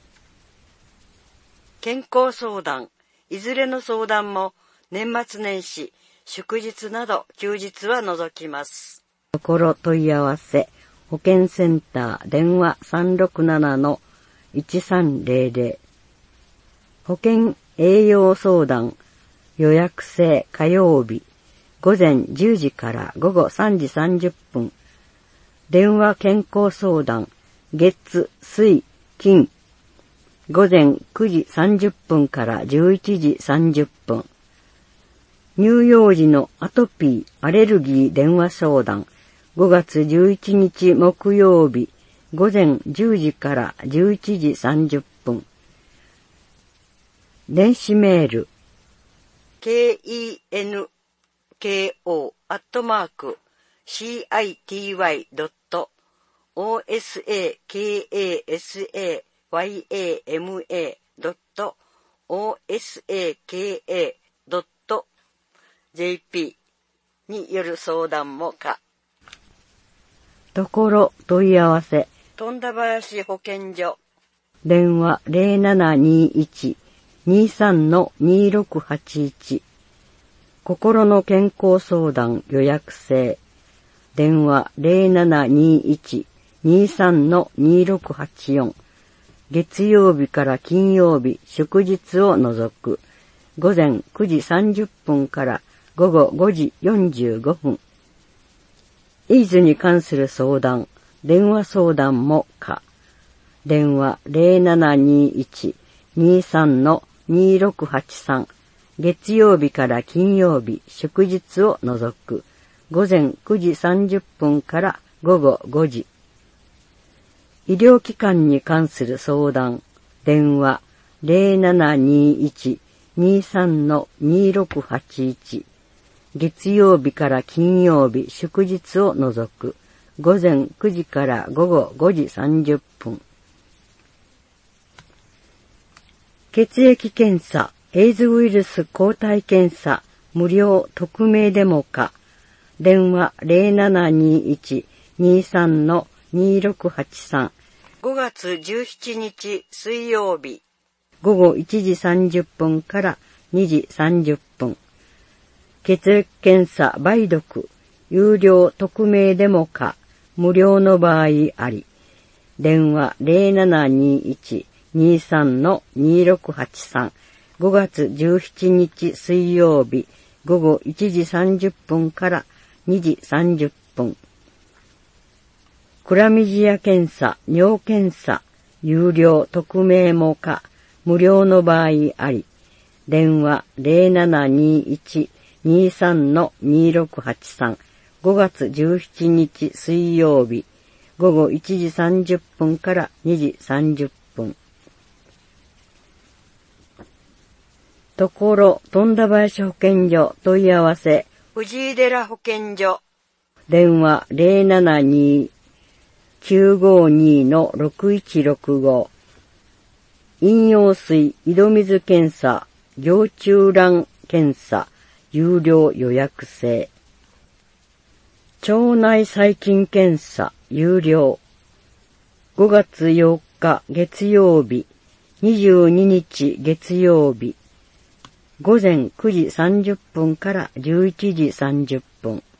健康相談、いずれの相談も年末年始、祝日など休日は除きます。ところ問い合わせ、保健センター、電話 さんろくななのいちさんぜろぜろ。保健栄養相談、予約制火曜日、午前じゅうじから午後さんじさんじゅっぷん。電話健康相談、月、水、金、午前くじさんじゅっぷんからじゅういちじさんじゅっぷん。乳幼児のアトピー、アレルギー電話相談、ごがつじゅういちにち木曜日、午前じゅうじからじゅういちじさんじゅっぷん。電子メール、ケーイーエヌケーオー アットマーク シーアイティーワイ ドット オーエスエーケーエーエスエーワイエーエムエー ドット オーエスエーケーエー ドット ジェーピー による相談も可。ところ問い合わせ、富田林保健所。電話 ゼロななにいち にさんのにろくはちいち。心の健康相談予約制。電話 ゼロななにいち にさんのにろくはちよん。月曜日から金曜日、祝日を除く。午前くじさんじゅっぷんから午後ごじよんじゅうごふん。エイズに関する相談、電話相談も可。電話 ゼロななにいち にさんのにろくはちさん。月曜日から金曜日、祝日を除く。午前くじさんじゅっぷんから午後ごじ。医療機関に関する相談、電話 ゼロななにいち にさんのにろくはちいち。月曜日から金曜日、祝日を除く。午前くじから午後ごじさんじゅっぷん。血液検査、エイズウイルス抗体検査、無料匿名デモか。電話 ゼロななにいち にさんのにろくはちさん。ごがつじゅうしちにち水曜日。午後いちじさんじゅっぷんからにじさんじゅっぷん。血液検査梅毒、有料匿名デモか、無料の場合あり。電話 ゼロななにいち にさんのにろくはちさん。ごがつじゅうしちにち水曜日、午後いちじさんじゅっぷんからにじさんじゅっぷん。クラミジア検査、尿検査、有料匿名も可、無料の場合あり。電話 ゼロななにいち にさんのにろくはちさん。ごがつじゅうしちにち水曜日、午後いちじさんじゅっぷんからにじさんじゅっぷん。ところ、富田林保健所問い合わせ、藤井寺保健所。電話 ゼロななに きゅうごにのろくいちろくご。飲用水、井戸水検査、行中卵検査、有料予約制。腸内細菌検査、有料。ごがつよっか月曜日、にじゅうににち月曜日。午前くじさんじゅっぷんからじゅういちじさんじゅっぷん。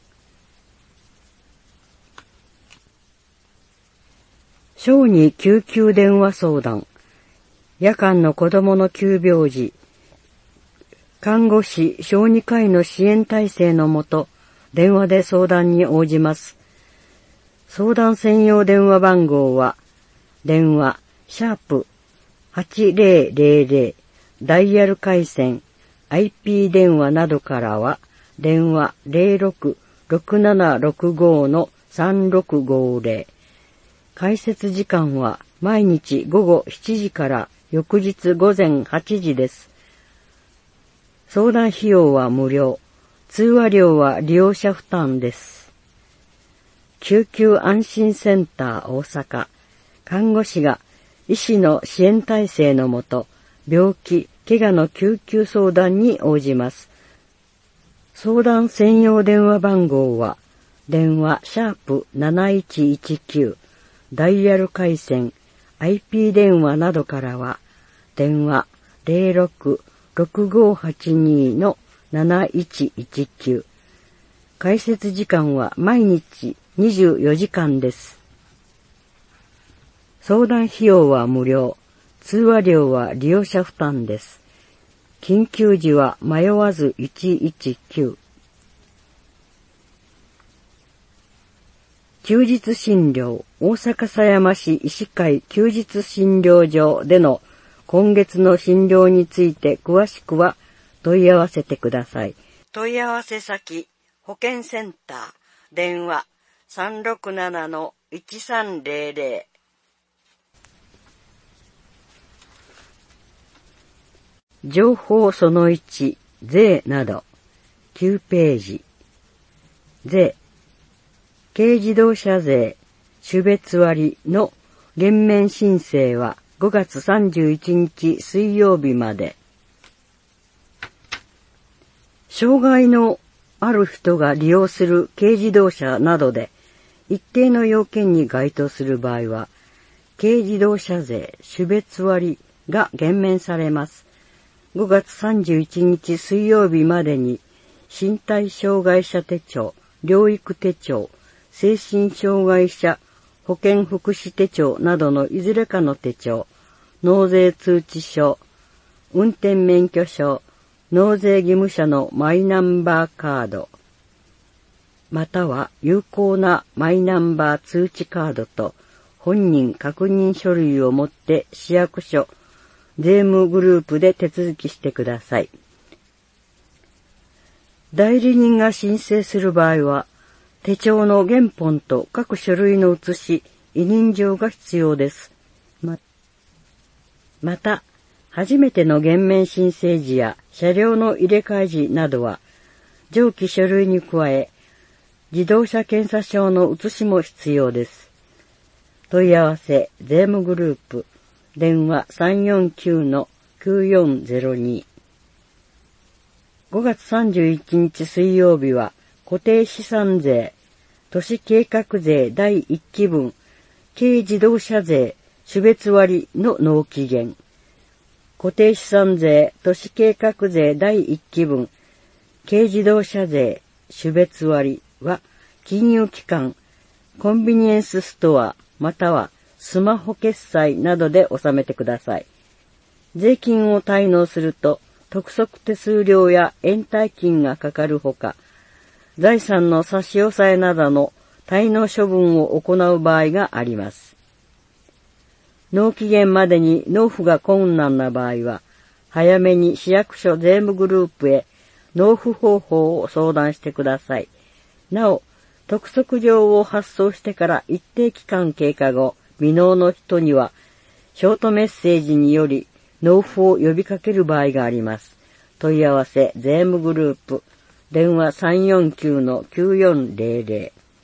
小児救急電話相談。 夜間の子供の急病時、看護師、小児科医の支援体制のもと、電話で相談に応じます。相談専用電話番号は、電話、シャープはちぜろぜろぜろ、ダイヤル回線、アイピー 電話などからは、電話 ゼロろく ろくななろくご のさんろくごぜろ。開設時間は毎日午後しちじから翌日午前はちじです。相談費用は無料。通話料は利用者負担です。救急安心センター大阪。看護師が医師の支援体制のもと、病気、怪我の救急相談に応じます。相談専用電話番号は、電話シャープなないちいちきゅう、ダイヤル回線、アイピー 電話などからは、電話ゼロろく ろくごはちに のなないちいちきゅう。開設時間は毎日にじゅうよじかんです。相談費用は無料。通話料は利用者負担です。緊急時は迷わずいちいちきゅう。休日診療、大阪狭山市医師会休日診療所での今月の診療について詳しくは問い合わせてください。問い合わせ先、保健センター、電話 さんろくななのいちさんぜろぜろ。情報そのいち、税など、きゅうページ。税。軽自動車税、種別割の減免申請はごがつさんじゅういちにち水曜日まで。障害のある人が利用する軽自動車などで一定の要件に該当する場合は、軽自動車税種別割が減免されます。ごがつさんじゅういちにち水曜日までに身体障害者手帳、療育手帳、精神障害者保健福祉手帳などのいずれかの手帳、納税通知書、運転免許証、納税義務者のマイナンバーカード、または有効なマイナンバー通知カードと本人確認書類を持って市役所、税務グループで手続きしてください。代理人が申請する場合は、手帳の原本と各書類の写し、委任状が必要です。ま、また、初めての減免申請時や車両の入れ替え時などは、上記書類に加え、自動車検査証の写しも必要です。問い合わせ、税務グループ、電話 さんよんきゅうのきゅうよんゼロに。ごがつさんじゅういちにち水曜日は、固定資産税、都市計画税だいいっきぶん、軽自動車税、種別割の納期限。固定資産税、都市計画税だいいっきぶん、軽自動車税、種別割は、金融機関、コンビニエンスストア、またはスマホ決済などで納めてください。税金を滞納すると、督促手数料や延滞金がかかるほか、財産の差し押さえなどの滞納処分を行う場合があります。納期限までに納付が困難な場合は、早めに市役所税務グループへ納付方法を相談してください。なお、督促状を発送してから一定期間経過後、未納の人には、ショートメッセージにより納付を呼びかける場合があります。問い合わせ、税務グループ、電話 さんよんきゅうのきゅうよんゼロゼロ。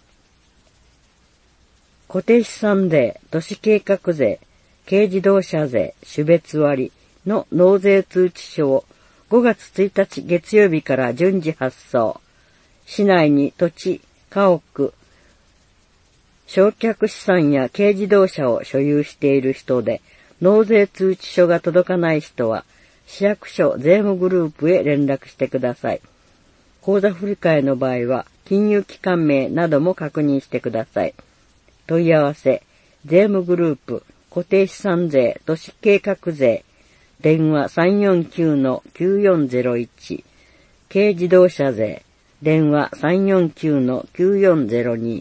固定資産税、都市計画税、軽自動車税、種別割の納税通知書をごがつついたち月曜日から順次発送。市内に土地、家屋、焼却資産や軽自動車を所有している人で、納税通知書が届かない人は、市役所税務グループへ連絡してください。口座振替の場合は、金融機関名なども確認してください。問い合わせ、税務グループ、固定資産税、都市計画税、 電話 さんよんきゅうのきゅうよんゼロいち、軽自動車税、電話 さんよんきゅうのきゅうよんゼロに、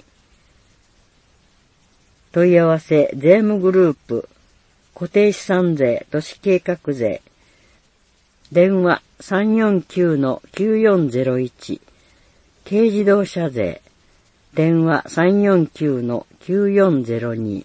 問い合わせ税務グループ、固定資産税、都市計画税、電話 さんよんきゅうのきゅうよんゼロいち、軽自動車税、電話 さんよんきゅうのきゅうよんゼロに、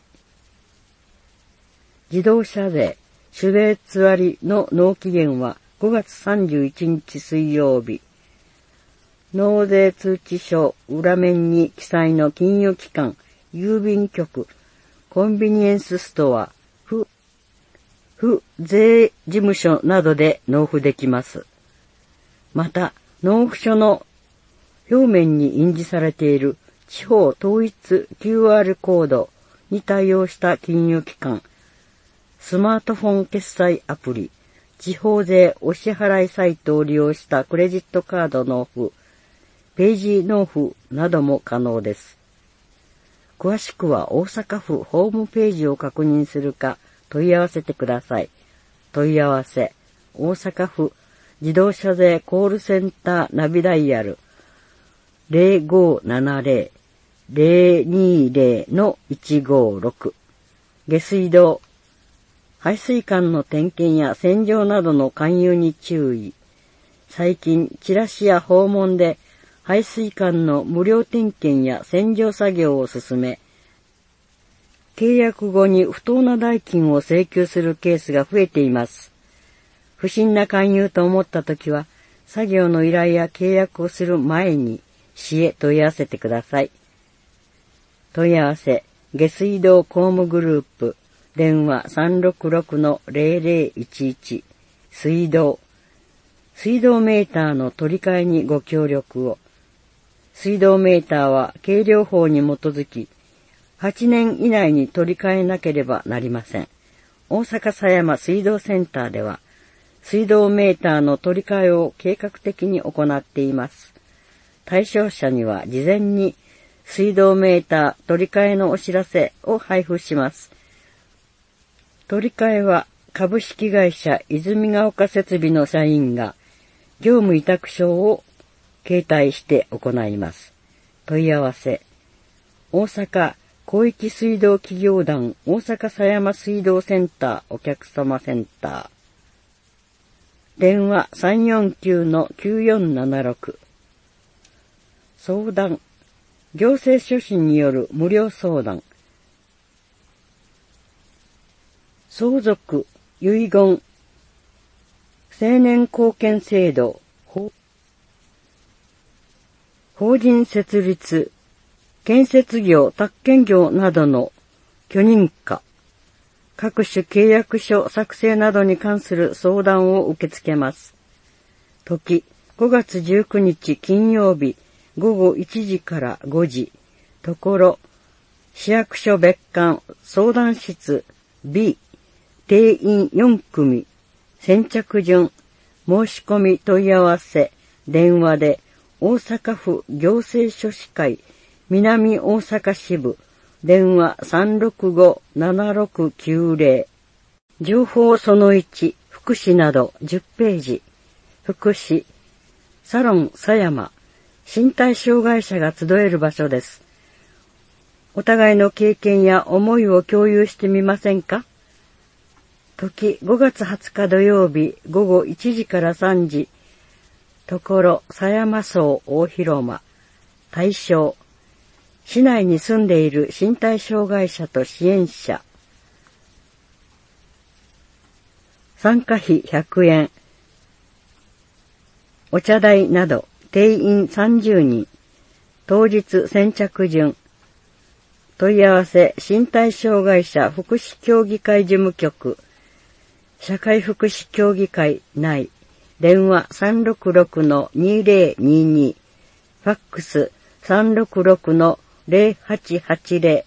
自動車税、種別割の納期限はごがつさんじゅういちにち水曜日。納税通知書裏面に記載の金融機関、郵便局、コンビニエンスストア、府、府税事務所などで納付できます。また、納付書の表面に印字されている地方統一 キューアール コードに対応した金融機関、スマートフォン決済アプリ、地方税お支払いサイトを利用したクレジットカード納付、ページ納付なども可能です。詳しくは大阪府ホームページを確認するか問い合わせてください。問い合わせ、大阪府自動車税コールセンターナビダイヤル ゼロごーななゼロ ゼロにゼロのいちごろく、下水道、排水管の点検や洗浄などの勧誘に注意。最近、チラシや訪問で排水管の無料点検や洗浄作業を進め、契約後に不当な代金を請求するケースが増えています。不審な勧誘と思ったときは、作業の依頼や契約をする前に市へ問い合わせてください。問い合わせ、下水道工務グループ、電話 さんろくろくのゼロゼロいちいち、水道、水道メーターの取り替えにご協力を。水道メーターは計量法に基づき、はちねん以内に取り替えなければなりません。大阪狭山水道センターでは、水道メーターの取り替えを計画的に行っています。対象者には事前に水道メーター取り替えのお知らせを配布します。取り替えは株式会社泉ヶ丘設備の社員が業務委託書を携帯して行います。問い合わせ、大阪広域水道企業団大阪狭山水道センターお客様センター。電話 さんよんきゅうのきゅうよんななろく。相談、行政書士による無料相談。相続、遺言、青年貢献制度、法人設立、建設業、宅建業などの許認可、各種契約書作成などに関する相談を受け付けます。時、ごがつじゅうくにち金曜日ごごいちじからごじ、ところ、市役所別館相談室 B、定員よんくみ、先着順、申し込み問い合わせ、電話で、大阪府行政書士会、南大阪支部、電話 さんろくごななろくきゅうゼロ。情報そのいち、福祉などじゅっページ。福祉、サロン狭山、身体障害者が集える場所です。お互いの経験や思いを共有してみませんか？時ごがつはつか土曜日ごごいちじからさんじ、ところ狭山荘大広間、対象、市内に住んでいる身体障害者と支援者。参加費ひゃくえん、お茶代など定員さんじゅうにん、当日先着順。問い合わせ身体障害者福祉協議会事務局、社会福祉協議会内、電話 さんろくろくのにゼロにに、ファックス さんろくろくのゼロはちはちゼロ。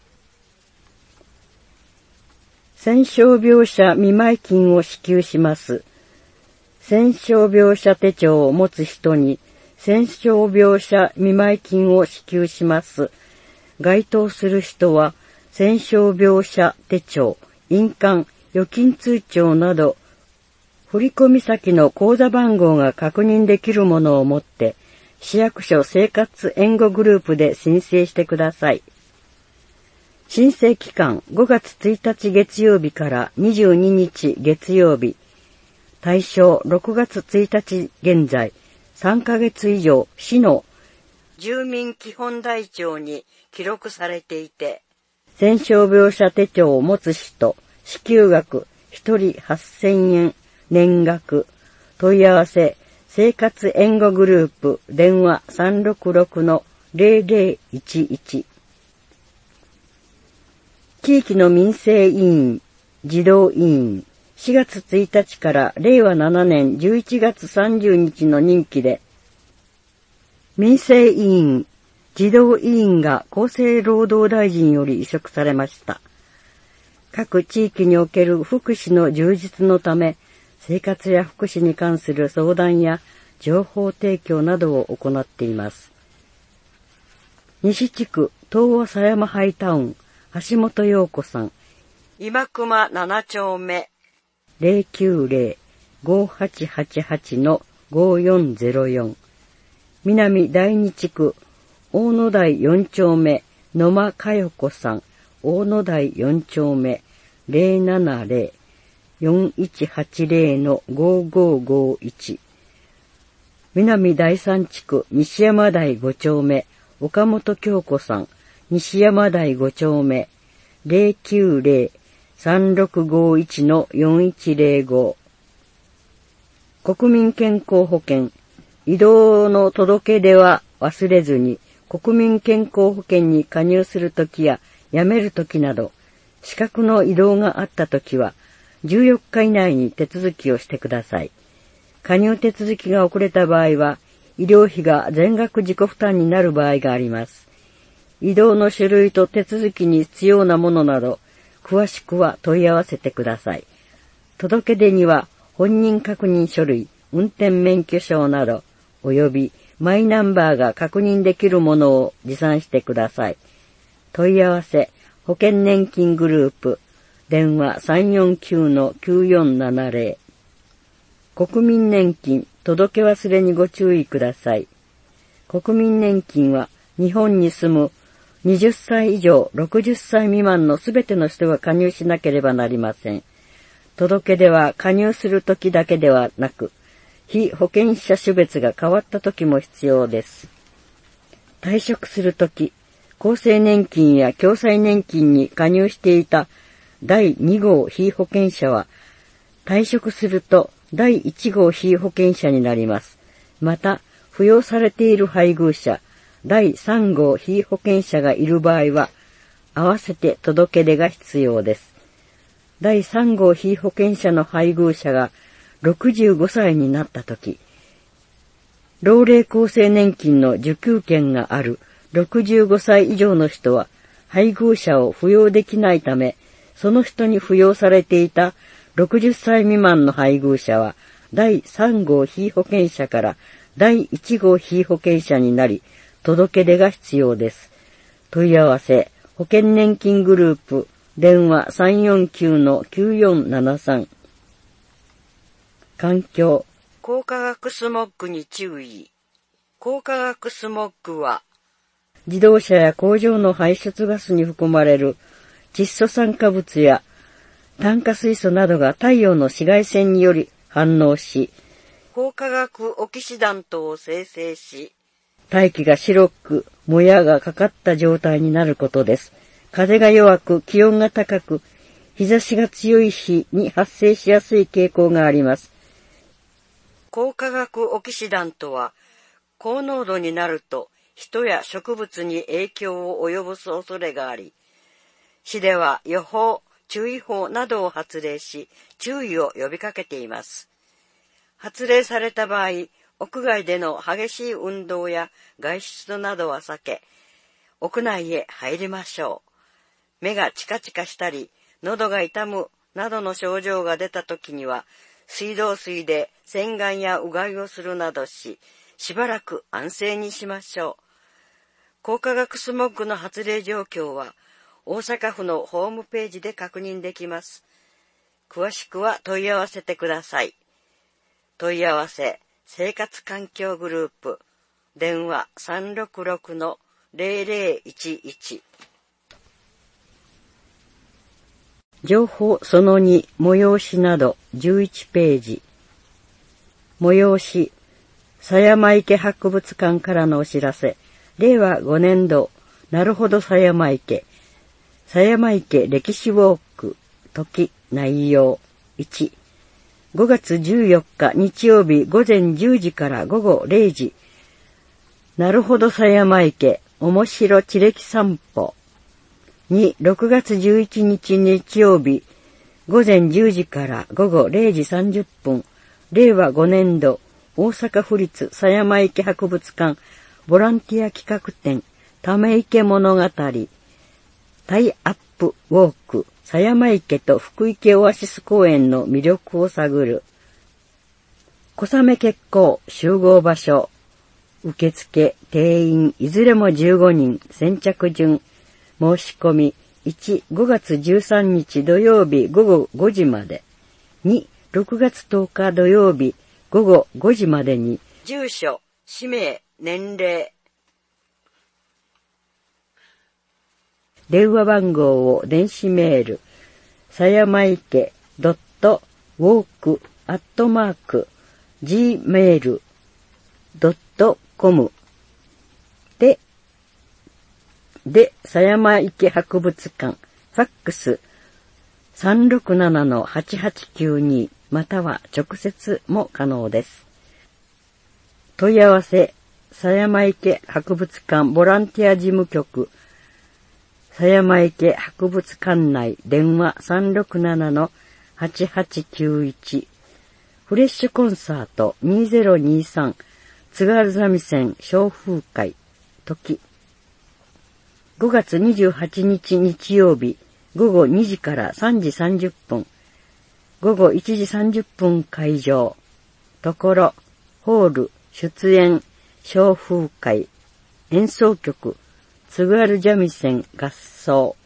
戦傷病者見舞金を支給します。戦傷病者手帳を持つ人に戦傷病者見舞金を支給します。該当する人は戦傷病者手帳、印鑑、預金通帳など振込先の口座番号が確認できるものを持って、市役所生活援護グループで申請してください。申請期間ごがつついたち月曜日からにじゅうににち月曜日。対象ろくがつついたち現在、さんかげつ以上市の住民基本台帳に記録されていて、戦傷病者手帳を持つ人、支給額ひとりはっせんえん、年額、問い合わせ、生活援護グループ、電話 さんろくろくのゼロゼロいちいち。地域の民生委員、児童委員、しがつついたちかられいわななねんじゅういちがつさんじゅうにちの任期で、民生委員、児童委員が厚生労働大臣より委嘱されました。各地域における福祉の充実のため、生活や福祉に関する相談や情報提供などを行っています。西地区東和狭山ハイタウン、橋本陽子さん、今熊ななちょうめ、ゼロきゅうゼロ ごはちはちはちのごよんゼロよん、南第二地区大野台よんちょうめ、野間佳代子さん、大野台よんちょうめ、ゼロななゼロ よんいちはちゼロのごごごいち、南第三地区西山台ごちょうめ、岡本京子さん、西山台ごちょうめ、ゼロきゅうゼロ さんろくごいちのよんいちゼロご、国民健康保険、移動の届け出は忘れずに、国民健康保険に加入するときや辞めるときなど、資格の移動があったときは、じゅうよっか以内に手続きをしてください。加入手続きが遅れた場合は、医療費が全額自己負担になる場合があります。移動の種類と手続きに必要なものなど、詳しくは問い合わせてください。届け出には、本人確認書類、運転免許証など、及びマイナンバーが確認できるものを持参してください。問い合わせ、保険年金グループ、電話 さんよんきゅうのきゅうよんななゼロ。国民年金、届け忘れにご注意ください。国民年金は日本に住むはたち以上ろくじゅっさい未満のすべての人が加入しなければなりません。届け出は加入するときだけではなく、被保険者種別が変わったときも必要です。退職するとき、厚生年金や共済年金に加入していただいにごう被保険者は、退職するとだいいちごう被保険者になります。また、扶養されている配偶者、だいさんごう被保険者がいる場合は、合わせて届け出が必要です。だいさんごう被保険者の配偶者がろくじゅうごさいになったとき、老齢厚生年金の受給権があるろくじゅうごさい以上の人は、配偶者を扶養できないため、その人に扶養されていたろくじゅっさい未満の配偶者は、だいさんごう被保険者からだいいちごう被保険者になり、届け出が必要です。問い合わせ、保険年金グループ、電話 さんよんきゅうのきゅうよんななさん。環境、光化学スモッグに注意。光化学スモッグは、自動車や工場の排出ガスに含まれる窒素酸化物や炭化水素などが太陽の紫外線により反応し、光化学オキシダントを生成し、大気が白くもやがかかった状態になることです。風が弱く気温が高く日差しが強い日に発生しやすい傾向があります。光化学オキシダントは高濃度になると人や植物に影響を及ぼす恐れがあり、市では予報、注意報などを発令し、注意を呼びかけています。発令された場合、屋外での激しい運動や外出などは避け、屋内へ入りましょう。目がチカチカしたり、喉が痛むなどの症状が出た時には、水道水で洗顔やうがいをするなどし、しばらく安静にしましょう。光化学スモッグの発令状況は、大阪府のホームページで確認できます。詳しくは問い合わせてください。 問い合わせ生活環境グループ電話 さんろくろくのゼロゼロいちいち。情報そのに催しなどじゅういちページ。催し狭山池博物館からのお知らせ。れいわごねんどなるほど狭山池狭山池歴史ウォーク時内容いち。ごがつじゅうよっか日曜日午前じゅうじから午後れいじ。なるほど狭山池面白地歴散歩。に、ろくがつじゅういちにち日曜日午前じゅうじから午後れいじさんじゅっぷん。れいわごねんど大阪府立狭山池博物館ボランティア企画展ため池物語タイアップウォーク狭山池と福池オアシス公園の魅力を探る。小雨決行集合場所受付定員いずれもじゅうごにん先着順申し込みいち、ごがつじゅうさんにち土曜日午後ごじまでに、ろくがつとおか土曜日午後ごじまでに住所、氏名、年齢電話番号を電子メール狭山池ドットウォークアットマーク ジーメールドットコム でで狭山池博物館ファックス さんろくななのはちはちきゅうに または直接も可能です。問い合わせ狭山池博物館ボランティア事務局狭山池博物館内電話 さんろくななのはちはちきゅういち フレッシュコンサートにせんにじゅうさん津軽三味線小風会時ごがつにじゅうはちにち日曜日ごごにじからさんじさんじゅっぷんごごいちじさんじゅっぷん会場ところホール出演小風会演奏曲津軽三味線合奏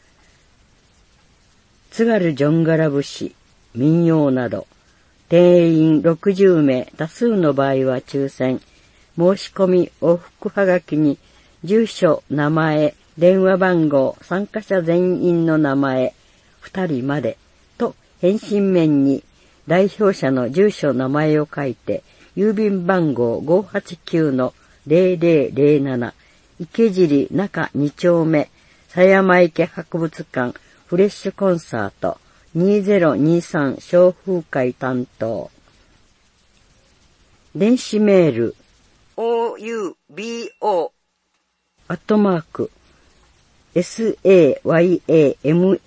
津軽ジョンガラ節民謡など定員ろくじゅうめい多数の場合は抽選申し込み往復はがきに住所名前電話番号参加者全員の名前ふたりまでと返信面に代表者の住所名前を書いて郵便番号 ごーはちきゅうのゼロゼロゼロなな池尻中に丁目狭山池博物館フレッシュコンサートにせんにじゅうさん小風会担当電子メール オーユービーオー アットマーク サヤマイケ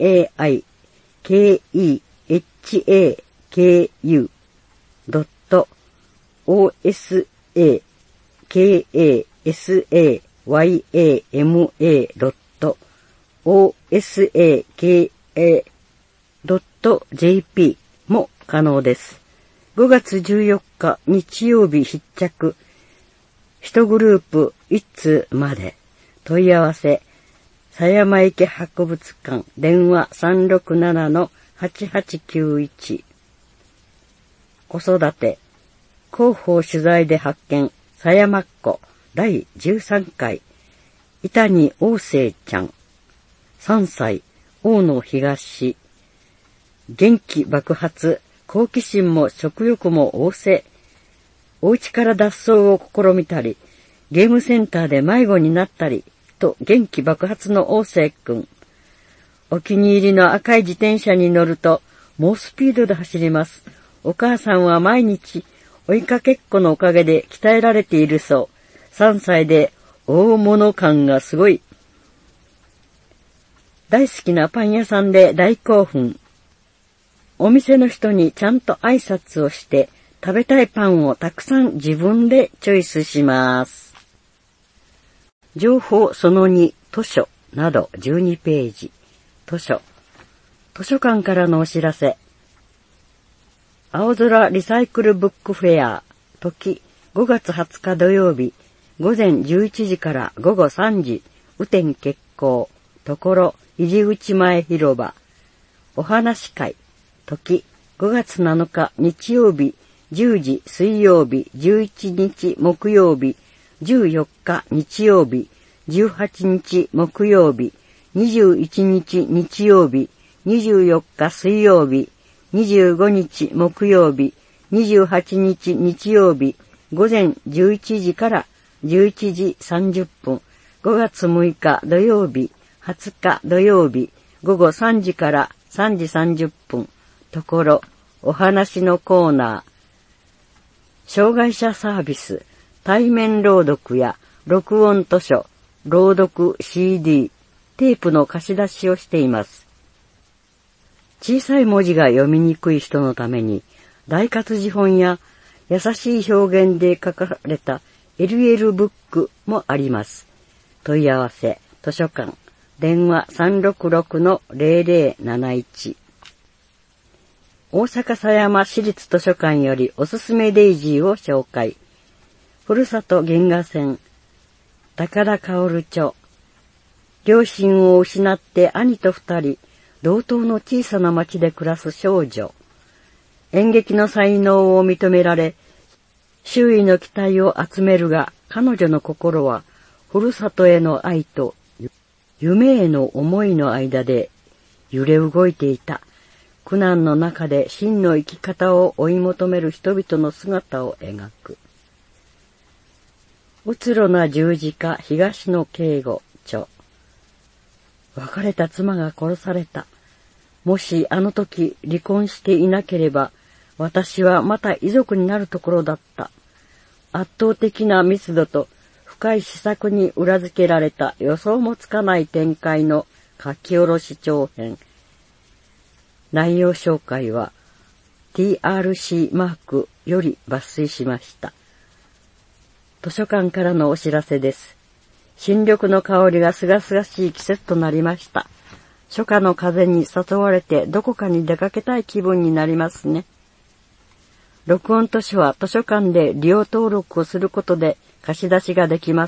ハク ドット オーエスエーケーエスエーワイエーエムエー ドット オーエスエーケーエー ドット ジェーピー も可能です。ごがつじゅうよっか日曜日必着いちグループいち通まで問い合わせ狭山池博物館電話 さんろくななのはちはちきゅういち。子育て広報取材で発見狭山っ子だいじゅうさんかい伊谷王生ちゃんさんさい大野東元気爆発好奇心も食欲も旺盛お家から脱走を試みたりゲームセンターで迷子になったりと元気爆発の王生くんお気に入りの赤い自転車に乗ると猛スピードで走ります。お母さんは毎日追いかけっこのおかげで鍛えられているそう。さんさいで大物感がすごい。大好きなパン屋さんで大興奮。お店の人にちゃんと挨拶をして食べたいパンをたくさん自分でチョイスします。情報そのに図書などじゅうにページ。図書図書館からのお知らせ青空リサイクルブックフェア時ごがつはつか土曜日午前じゅういちじから午後さんじ雨天決行ところ入り口前広場お話会時ごがつなのか日曜日じゅうじ水曜日、じゅういちにち木曜日、じゅうよっか日曜日、じゅうはちにち木曜日、にじゅういちにち日曜日、にじゅうよっか水曜日、にじゅうごにち木曜日、にじゅうはちにち日曜日、午前じゅういちじからじゅういちじさんじゅっぷん、ごがつむいか土曜日、はつか土曜日、午後さんじからさんじさんじゅっぷん、ところ、お話のコーナー、障害者サービス、対面朗読や録音図書、朗読 シーディー、テープの貸し出しをしています。小さい文字が読みにくい人のために、大活字本や優しい表現で書かれた エルエル ブックもあります。問い合わせ、図書館、電話 さんろくろくのゼロゼロなないち。大阪狭山市立図書館よりおすすめデイジーを紹介。ふるさと原画線、高田薫著。両親を失って兄と二人、同等の小さな町で暮らす少女。演劇の才能を認められ、周囲の期待を集めるが、彼女の心は、ふるさとへの愛と、夢への思いの間で揺れ動いていた。苦難の中で真の生き方を追い求める人々の姿を描く。うつろな十字架東野圭吾著。別れた妻が殺された。もしあの時離婚していなければ、私はまた遺族になるところだった。圧倒的な密度と深い思索に裏付けられた予想もつかない展開の書き下ろし長編。内容紹介は ティーアールシー マークより抜粋しました。図書館からのお知らせです。新緑の香りがすがすがしい季節となりました。初夏の風に誘われてどこかに出かけたい気分になりますね。録音図書は図書館で利用登録をすることで貸し出しができます。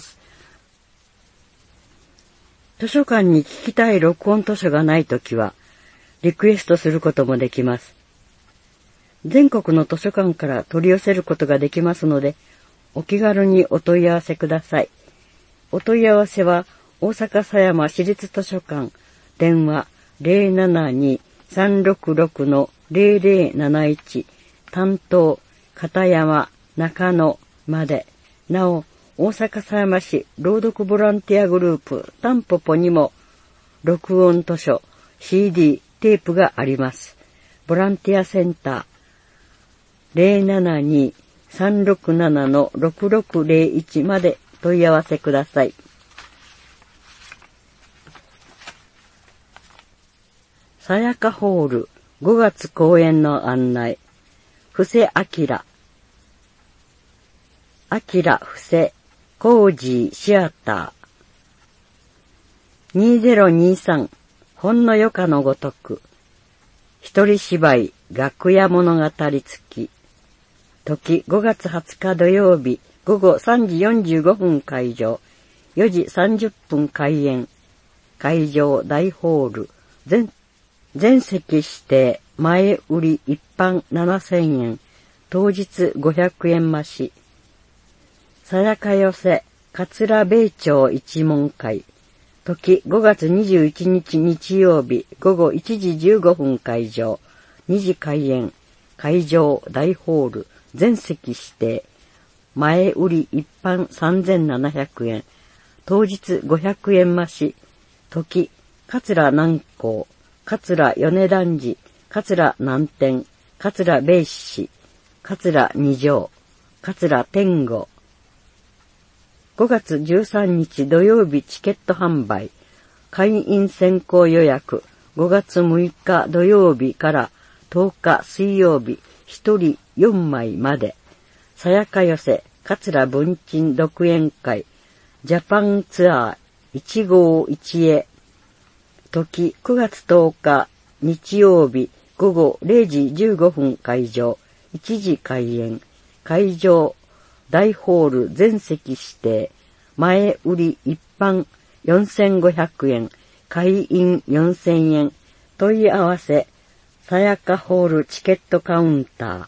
図書館に聞きたい録音図書がないときは、リクエストすることもできます。全国の図書館から取り寄せることができますので、お気軽にお問い合わせください。お問い合わせは、大阪狭山市立図書館、電話 ゼロななに さんろくろくのゼロゼロなないち、担当、片山、中野まで。なお、大阪狭山市朗読ボランティアグループ、タンポポにも、録音図書、シーディー、テープがあります。ボランティアセンター、ゼロななに さんろくななのろくろくゼロいちまで問い合わせください。さやかホールごがつ公演の案内。布施明。明布施コージーシアター。にせんにじゅうさんほんの余暇のごとく。一人芝居楽屋物語付き。時ごがつはつか土曜日午後さんじよんじゅうごふん開場。よじさんじゅっぷん開演。会場大ホール。全、全席指定。前売り一般ななせんえん。当日ごひゃくえん増し。さやか寄せ桂米朝一門会。時ごがつにじゅういちにち日曜日午後いちじじゅうごふん開場。にじ開演。会場大ホール。全席指定。前売り一般さんぜんななひゃくえん。当日ごひゃくえん増し。時、桂南光、桂米團次、桂南天、桂米子、桂二条、桂天吾。ごがつじゅうさんにち土曜日チケット販売。会員先行予約。ごがつむいか土曜日からとおか水曜日ひとりよんまいまで。さやか寄せ桂文鎮独演会。ジャパンツアーいちごういちへ。時くがつとおか日曜日午後れいじじゅうごふん開場。いちじ開演。会場大ホール全席指定。前売り一般よんせんごひゃくえん。会員よんせんえん。問い合わせさやかホールチケットカウンター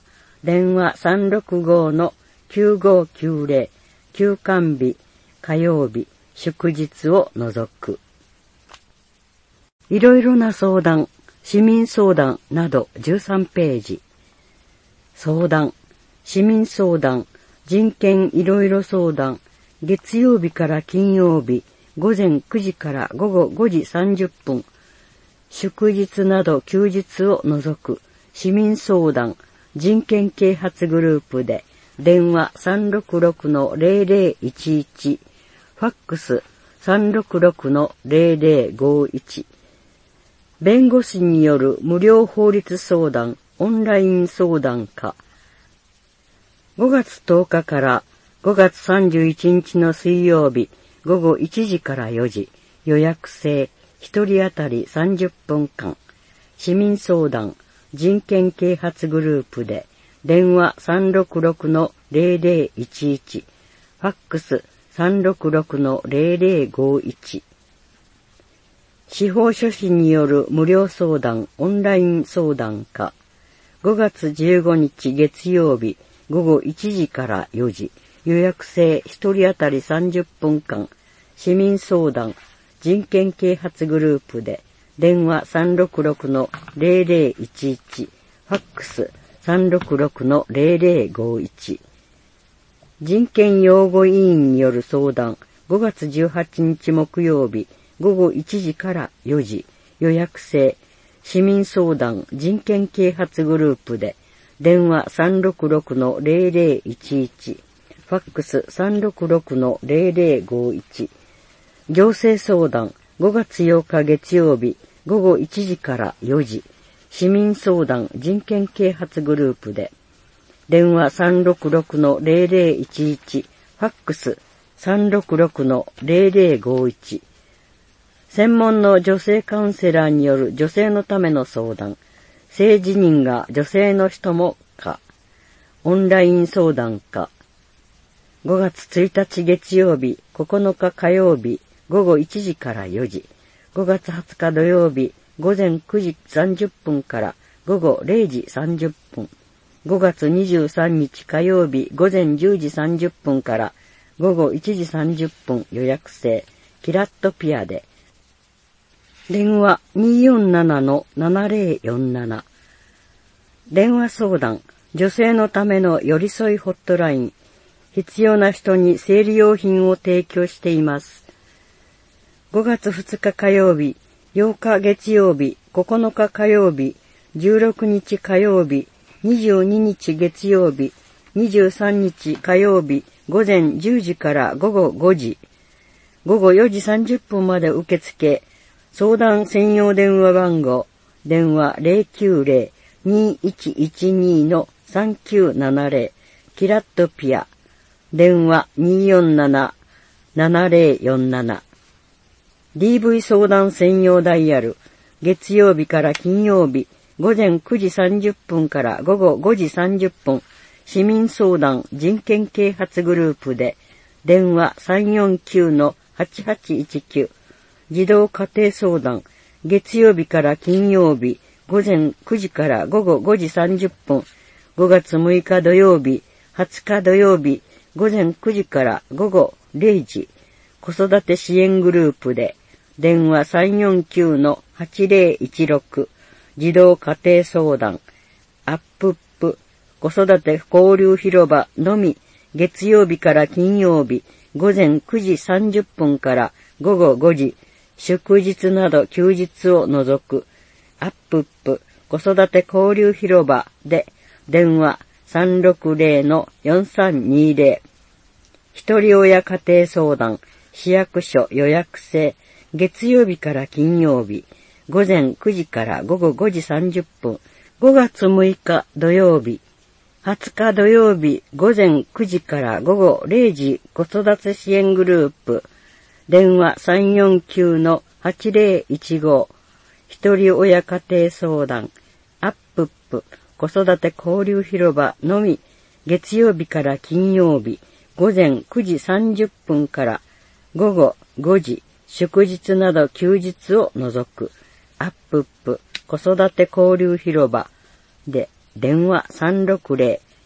電話さんろくごのきゅうごきゅうぜろ、休館日、火曜日、祝日を除く。いろいろな相談、市民相談などじゅうさんページ。相談、市民相談、人権いろいろ相談、月曜日から金曜日、午前くじから午後ごじさんじゅっぷん、祝日など休日を除く市民相談、人権啓発グループで、電話 さんろくろくのぜろぜろいちいち、ファックス さんろくろくのぜろぜろごいち、弁護士による無料法律相談、オンライン相談課。ごがつとおかからごがつさんじゅういちにちの水曜日、午後いちじからよじ、予約制、一人当たりさんじゅっぷんかん、市民相談、人権啓発グループで、電話 さんろくろくのぜろぜろいちいち、ファックス さんろくろくのぜろぜろごいち、司法書士による無料相談、オンライン相談課。ごがつじゅうごにち月曜日、午後いちじからよじ、予約制一人当たりさんじゅっぷんかん、市民相談、人権啓発グループで、電話 さんろくろくのぜろぜろいちいち、ファックス さんろくろくのぜろぜろごいち。人権擁護委員による相談、ごがつじゅうはちにち木曜日、午後いちじからよじ、予約制、市民相談、人権啓発グループで、電話 さんろくろくのぜろぜろいちいち、ファックス さんろくろくのぜろぜろごいち。行政相談、ごがつようか月曜日、午後いちじからよじ、市民相談、人権啓発グループで、電話 さんろくろくのぜろぜろいちいち、ファックス さんろくろくのぜろぜろごいち。専門の女性カウンセラーによる女性のための相談、性自認が女性の人もか、オンライン相談か。ごがつついたち月曜日、ここのか火曜日、午後いちじからよじ、ごがつはつか土曜日、午前くじさんじゅっぷんから午後れいじさんじゅっぷん、ごがつにじゅうさんにち火曜日、午前じゅうじさんじゅっぷんから午後いちじさんじゅっぷん予約制、キラットピアで、電話 にーよんななのななぜろよんなな。電話相談、女性のための寄り添いホットライン、必要な人に生理用品を提供しています。ごがつふつか火曜日、ようか月曜日、ここのか火曜日、じゅうろくにち火曜日、にじゅうににち月曜日、にじゅうさんにち火曜日、午前じゅうじから午後ごじ、午後よじさんじゅっぷんまで受付、相談専用電話番号、電話 ゼロきゅうゼロ にいちいちに のさんきゅうななゼロ、キラットピア、電話 にーよんななのななぜろよんなな。ディーブイ 相談専用ダイヤル、月曜日から金曜日、午前くじさんじゅっぷんから午後ごじさんじゅっぷん、市民相談人権啓発グループで、電話 さんよんきゅうのはちはちいちきゅう、児童家庭相談、月曜日から金曜日、午前くじから午後ごじさんじゅっぷん、ごがつむいか土曜日、はつか土曜日、午前くじから午後れいじ、子育て支援グループで、電話 さんよんきゅうのはちぜろいちろく、児童家庭相談、アップップ、子育て交流広場のみ、月曜日から金曜日、午前くじさんじゅっぷんから午後ごじ、祝日など休日を除く、アップップ、子育て交流広場で、電話 さんろくゼロのよんさんにゼロ、一人親家庭相談、市役所予約制、月曜日から金曜日、午前くじから午後ごじさんじゅっぷん、ごがつむいか土曜日、はつか土曜日、午前くじから午後れいじ、子育て支援グループ、電話 さんよんきゅうのはちぜろいちご、一人親家庭相談、アップップ、子育て交流広場のみ、月曜日から金曜日、午前くじさんじゅっぷんから午後ごじ、祝日など休日を除く、アップップ、子育て交流広場で、電話 さんろくゼ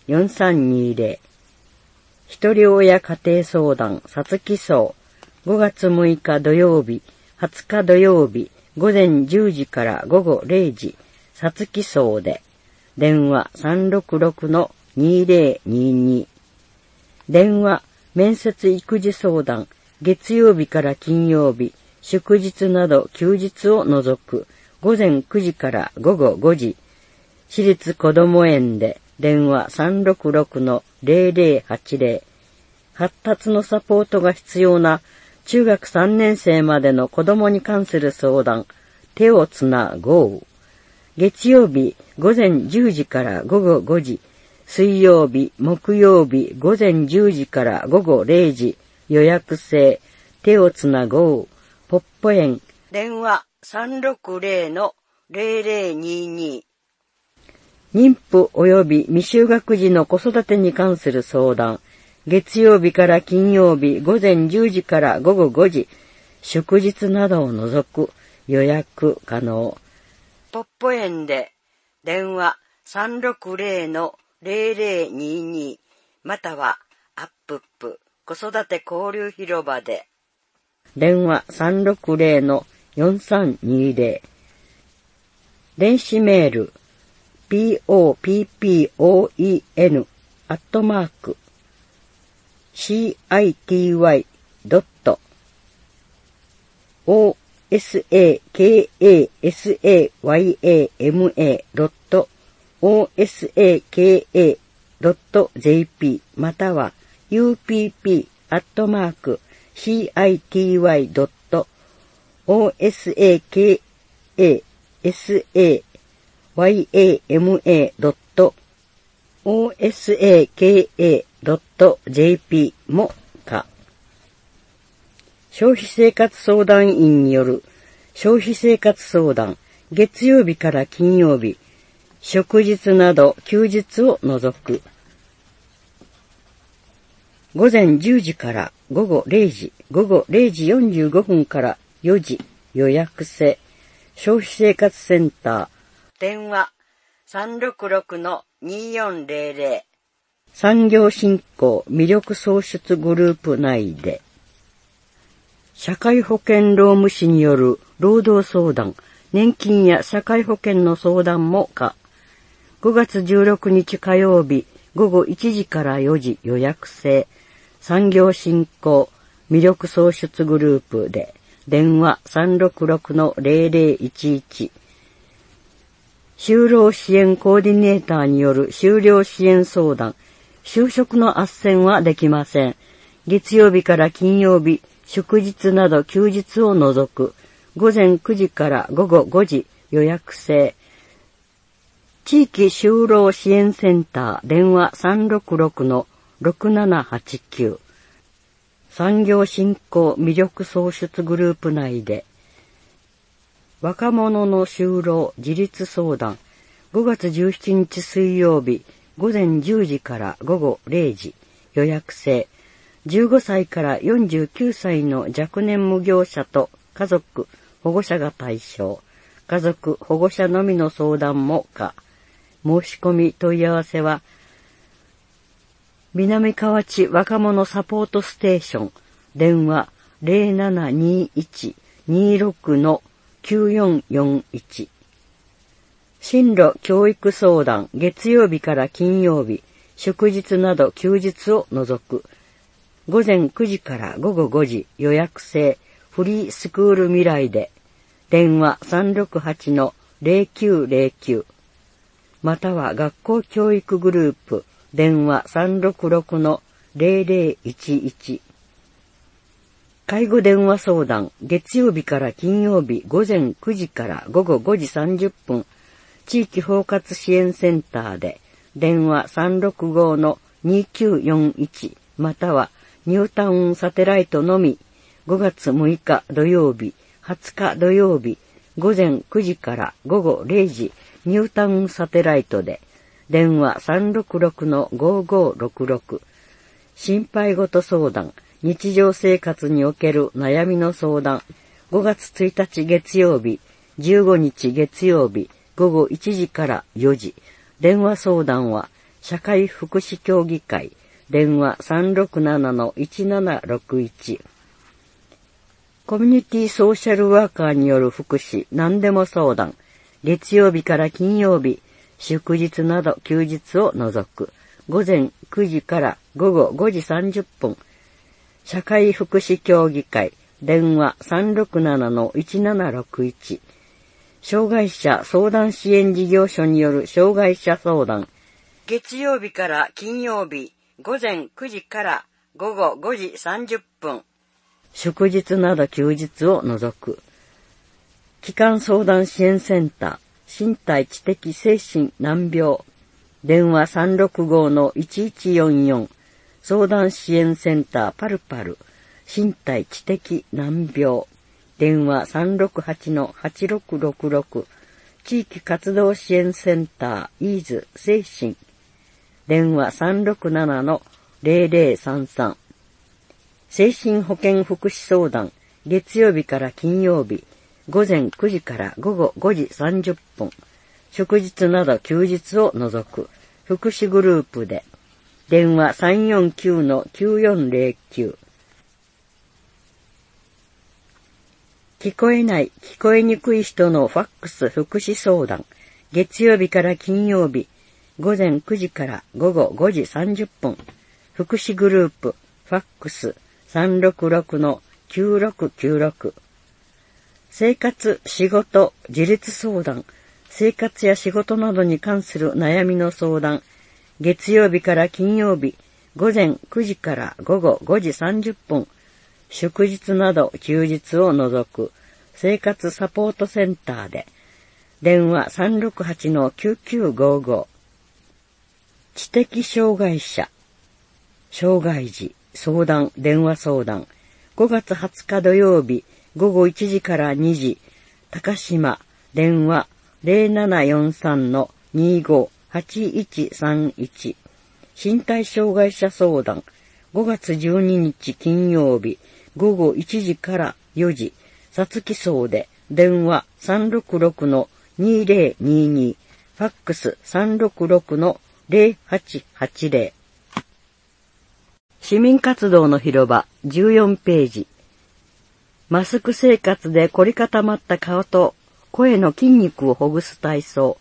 よんさんにゼロ。ひとり親家庭相談さつき荘ごがつむいか土曜日、はつか土曜日、午前じゅうじから午後れいじ、さつき荘で、電話 さんろくろくのにゼロにに。電話、面接育児相談、月曜日から金曜日、祝日など休日を除く、午前くじから午後ごじ、私立こども園で、電話 さんろくろくのゼロゼロはちゼロ。発達のサポートが必要な中学さんねん生までの子供に関する相談、手をつなごう。月曜日午前じゅうじから午後ごじ、水曜日、木曜日午前じゅうじから午後れいじ、予約制、手をつなごう。ポッポ園、電話 さんろくゼロのゼロゼロにに。妊婦及び未就学児の子育てに関する相談、月曜日から金曜日午前じゅうじから午後ごじ、祝日などを除く予約可能。ポッポ園で電話 さんろくゼロのゼロゼロにに またはアップップ子育て交流広場で電話 さんろくゼロのよんさんにゼロ。電子メール ピーオーピーピーオーイーエヌ アットマーク シーアイティーワイ ドット オーエスエーケーエーエスエーワイエーエムエー ドット オーエスエーケーエー ドット ジェーピー または ユーピーピー アットマーク シーアイティーワイ ドット オーエスエーケーエーエスエーワイエーエムエー ドット オーエスエーケーエー ドット ジェーピー もか。消費生活相談員による消費生活相談、月曜日から金曜日、祝日など休日を除く。午前じゅうじから午後れいじ、午後れいじよんじゅうごふんからよじ、予約制、消費生活センター、電話 さんろくろくのによんゼロゼロ。産業振興魅力創出グループ内で、社会保険労務士による労働相談、年金や社会保険の相談もか。ごがつじゅうろくにち火曜日午後いちじからよじ予約制、産業振興魅力創出グループで、電話 さんろくろくのゼロゼロいちいち。就労支援コーディネーターによる就労支援相談、就職の斡旋はできません。月曜日から金曜日、祝日など休日を除く、午前くじから午後ごじ予約制。地域就労支援センター電話 さんろくろくのろくななはちきゅう。産業振興魅力創出グループ内で、若者の就労自立相談、ごがつじゅうしちにち水曜日、午前じゅうじから午後れいじ、予約制、じゅうごさいからよんじゅうきゅうさいの若年無業者と家族、保護者が対象、家族、保護者のみの相談も可。申し込み問い合わせは、南河内若者サポートステーション、電話 ゼロななにいちにろくのきゅうよんよんいち。進路教育相談、月曜日から金曜日、祝日など休日を除く。午前くじから午後ごじ予約制、フリースクール未来で、電話 さんろくはちのゼロきゅうゼロきゅう。または学校教育グループ、電話 さんろくろくのゼロゼロいちいち。介護電話相談、月曜日から金曜日午前くじから午後ごじさんじゅっぷん、地域包括支援センターで、電話 さんろくごのにきゅうよんいち、またはニュータウンサテライトのみ、ごがつむいか土曜日、はつか土曜日、午前くじから午後れいじ、ニュータウンサテライトで、電話 さんろくろくのごごろくろく、心配事相談、日常生活における悩みの相談、ごがつついたち月曜日、じゅうごにち月曜日、午後いちじからよじ、電話相談は社会福祉協議会、電話 さんろくななのいちななろくいち。コミュニティソーシャルワーカーによる福祉何でも相談、月曜日から金曜日、祝日など休日を除く、午前くじから午後ごじさんじゅっぷん、社会福祉協議会、電話 さんろくななのいちななろくいち。障害者相談支援事業所による障害者相談、月曜日から金曜日、午前くじから午後ごじさんじゅっぷん、祝日など休日を除く、基幹相談支援センター、身体知的精神難病、電話 さんろくごのいちいちよんよん、相談支援センターパルパル、身体知的難病、電話 さんろくはちのはちろくろくろく、地域活動支援センターイーズ精神、電話 さんろくななのぜろぜろさんさん、精神保健福祉相談、月曜日から金曜日、午前くじから午後ごじさんじゅっぷん、祝日など休日を除く、福祉グループで、電話 さんよんきゅうのきゅうよんぜろきゅう、聞こえない、聞こえにくい人のファックス福祉相談、月曜日から金曜日、午前くじから午後ごじさんじゅっぷん、福祉グループ、ファックス さんろくろくのきゅうろくきゅうろく、生活、仕事、自立相談、生活や仕事などに関する悩みの相談、月曜日から金曜日、午前くじから午後ごじさんじゅっぷん、祝日など休日を除く生活サポートセンターで、電話 さんろくはちのきゅうきゅうごご、知的障害者、障害児、相談、電話相談、ごがつはつか土曜日、午後いちじからにじ、高島、電話 ぜろななよんさんのにごはちいちさんいち、身体障害者相談、ごがつじゅうににち金曜日、午後いちじからよじ、さつきそうで、電話 さんろくろくのにぜろにに、ファックス さんろくろくのぜろはちはちぜろ。市民活動の広場じゅうよんページ。マスク生活で凝り固まった顔と声の筋肉をほぐす体操。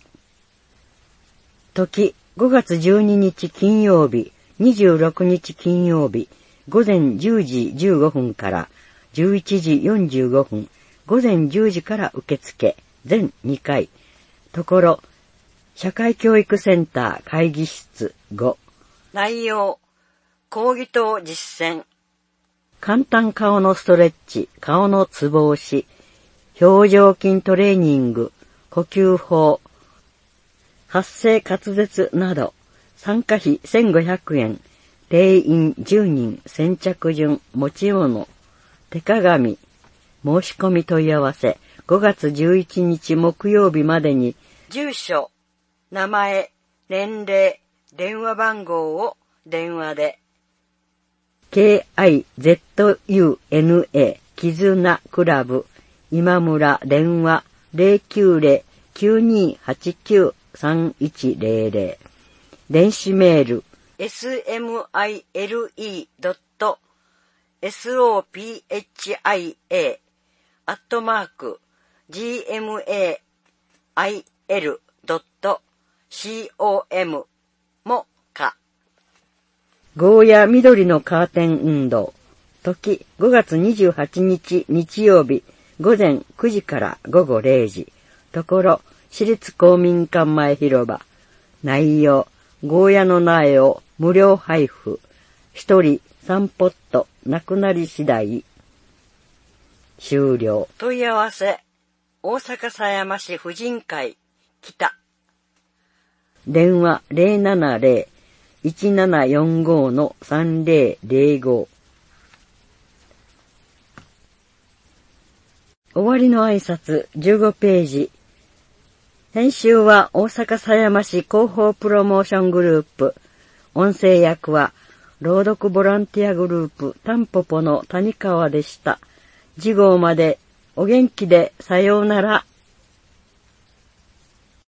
時、ごがつじゅうににち金曜日、にじゅうろくにち金曜日、午前じゅうじじゅうごふんからじゅういちじよんじゅうごふん、午前じゅうじから受付、全にかい。ところ、社会教育センター会議室ご。内容、講義等実践。簡単顔のストレッチ、顔のツボ押し、表情筋トレーニング、呼吸法、発声滑舌など、参加費せんごひゃくえん、定員じゅうにん、先着順、持ち物、手鏡、申し込み問い合わせ、ごがつじゅういちにち木曜日までに、住所、名前、年齢、電話番号を電話で。ケーアイゼットユーエヌエー 絆クラブ今村電話 ゼロきゅうゼロ きゅうにーはちきゅう さんいちゼロゼロ 電子メール エスエムアイエルイードットソプハア アットマーク ジーエムエーアイエルドットコム もか。ゴーヤ緑のカーテン運動。時、ごがつにじゅうはちにち日曜日、午前くじから午後れいじ。ところ、市立公民館前広場。内容、ゴーヤの苗を無料配布。一人さんポット、なくなり次第。終了。問い合わせ、大阪狭山市婦人会、北。電話ゼロななゼロ いちななよんごのさんぜろぜろご。終わりの挨拶じゅうごページ。編集は大阪狭山市広報プロモーショングループ。音声役は朗読ボランティアグループタンポポの谷川でした。次号までお元気でさようなら。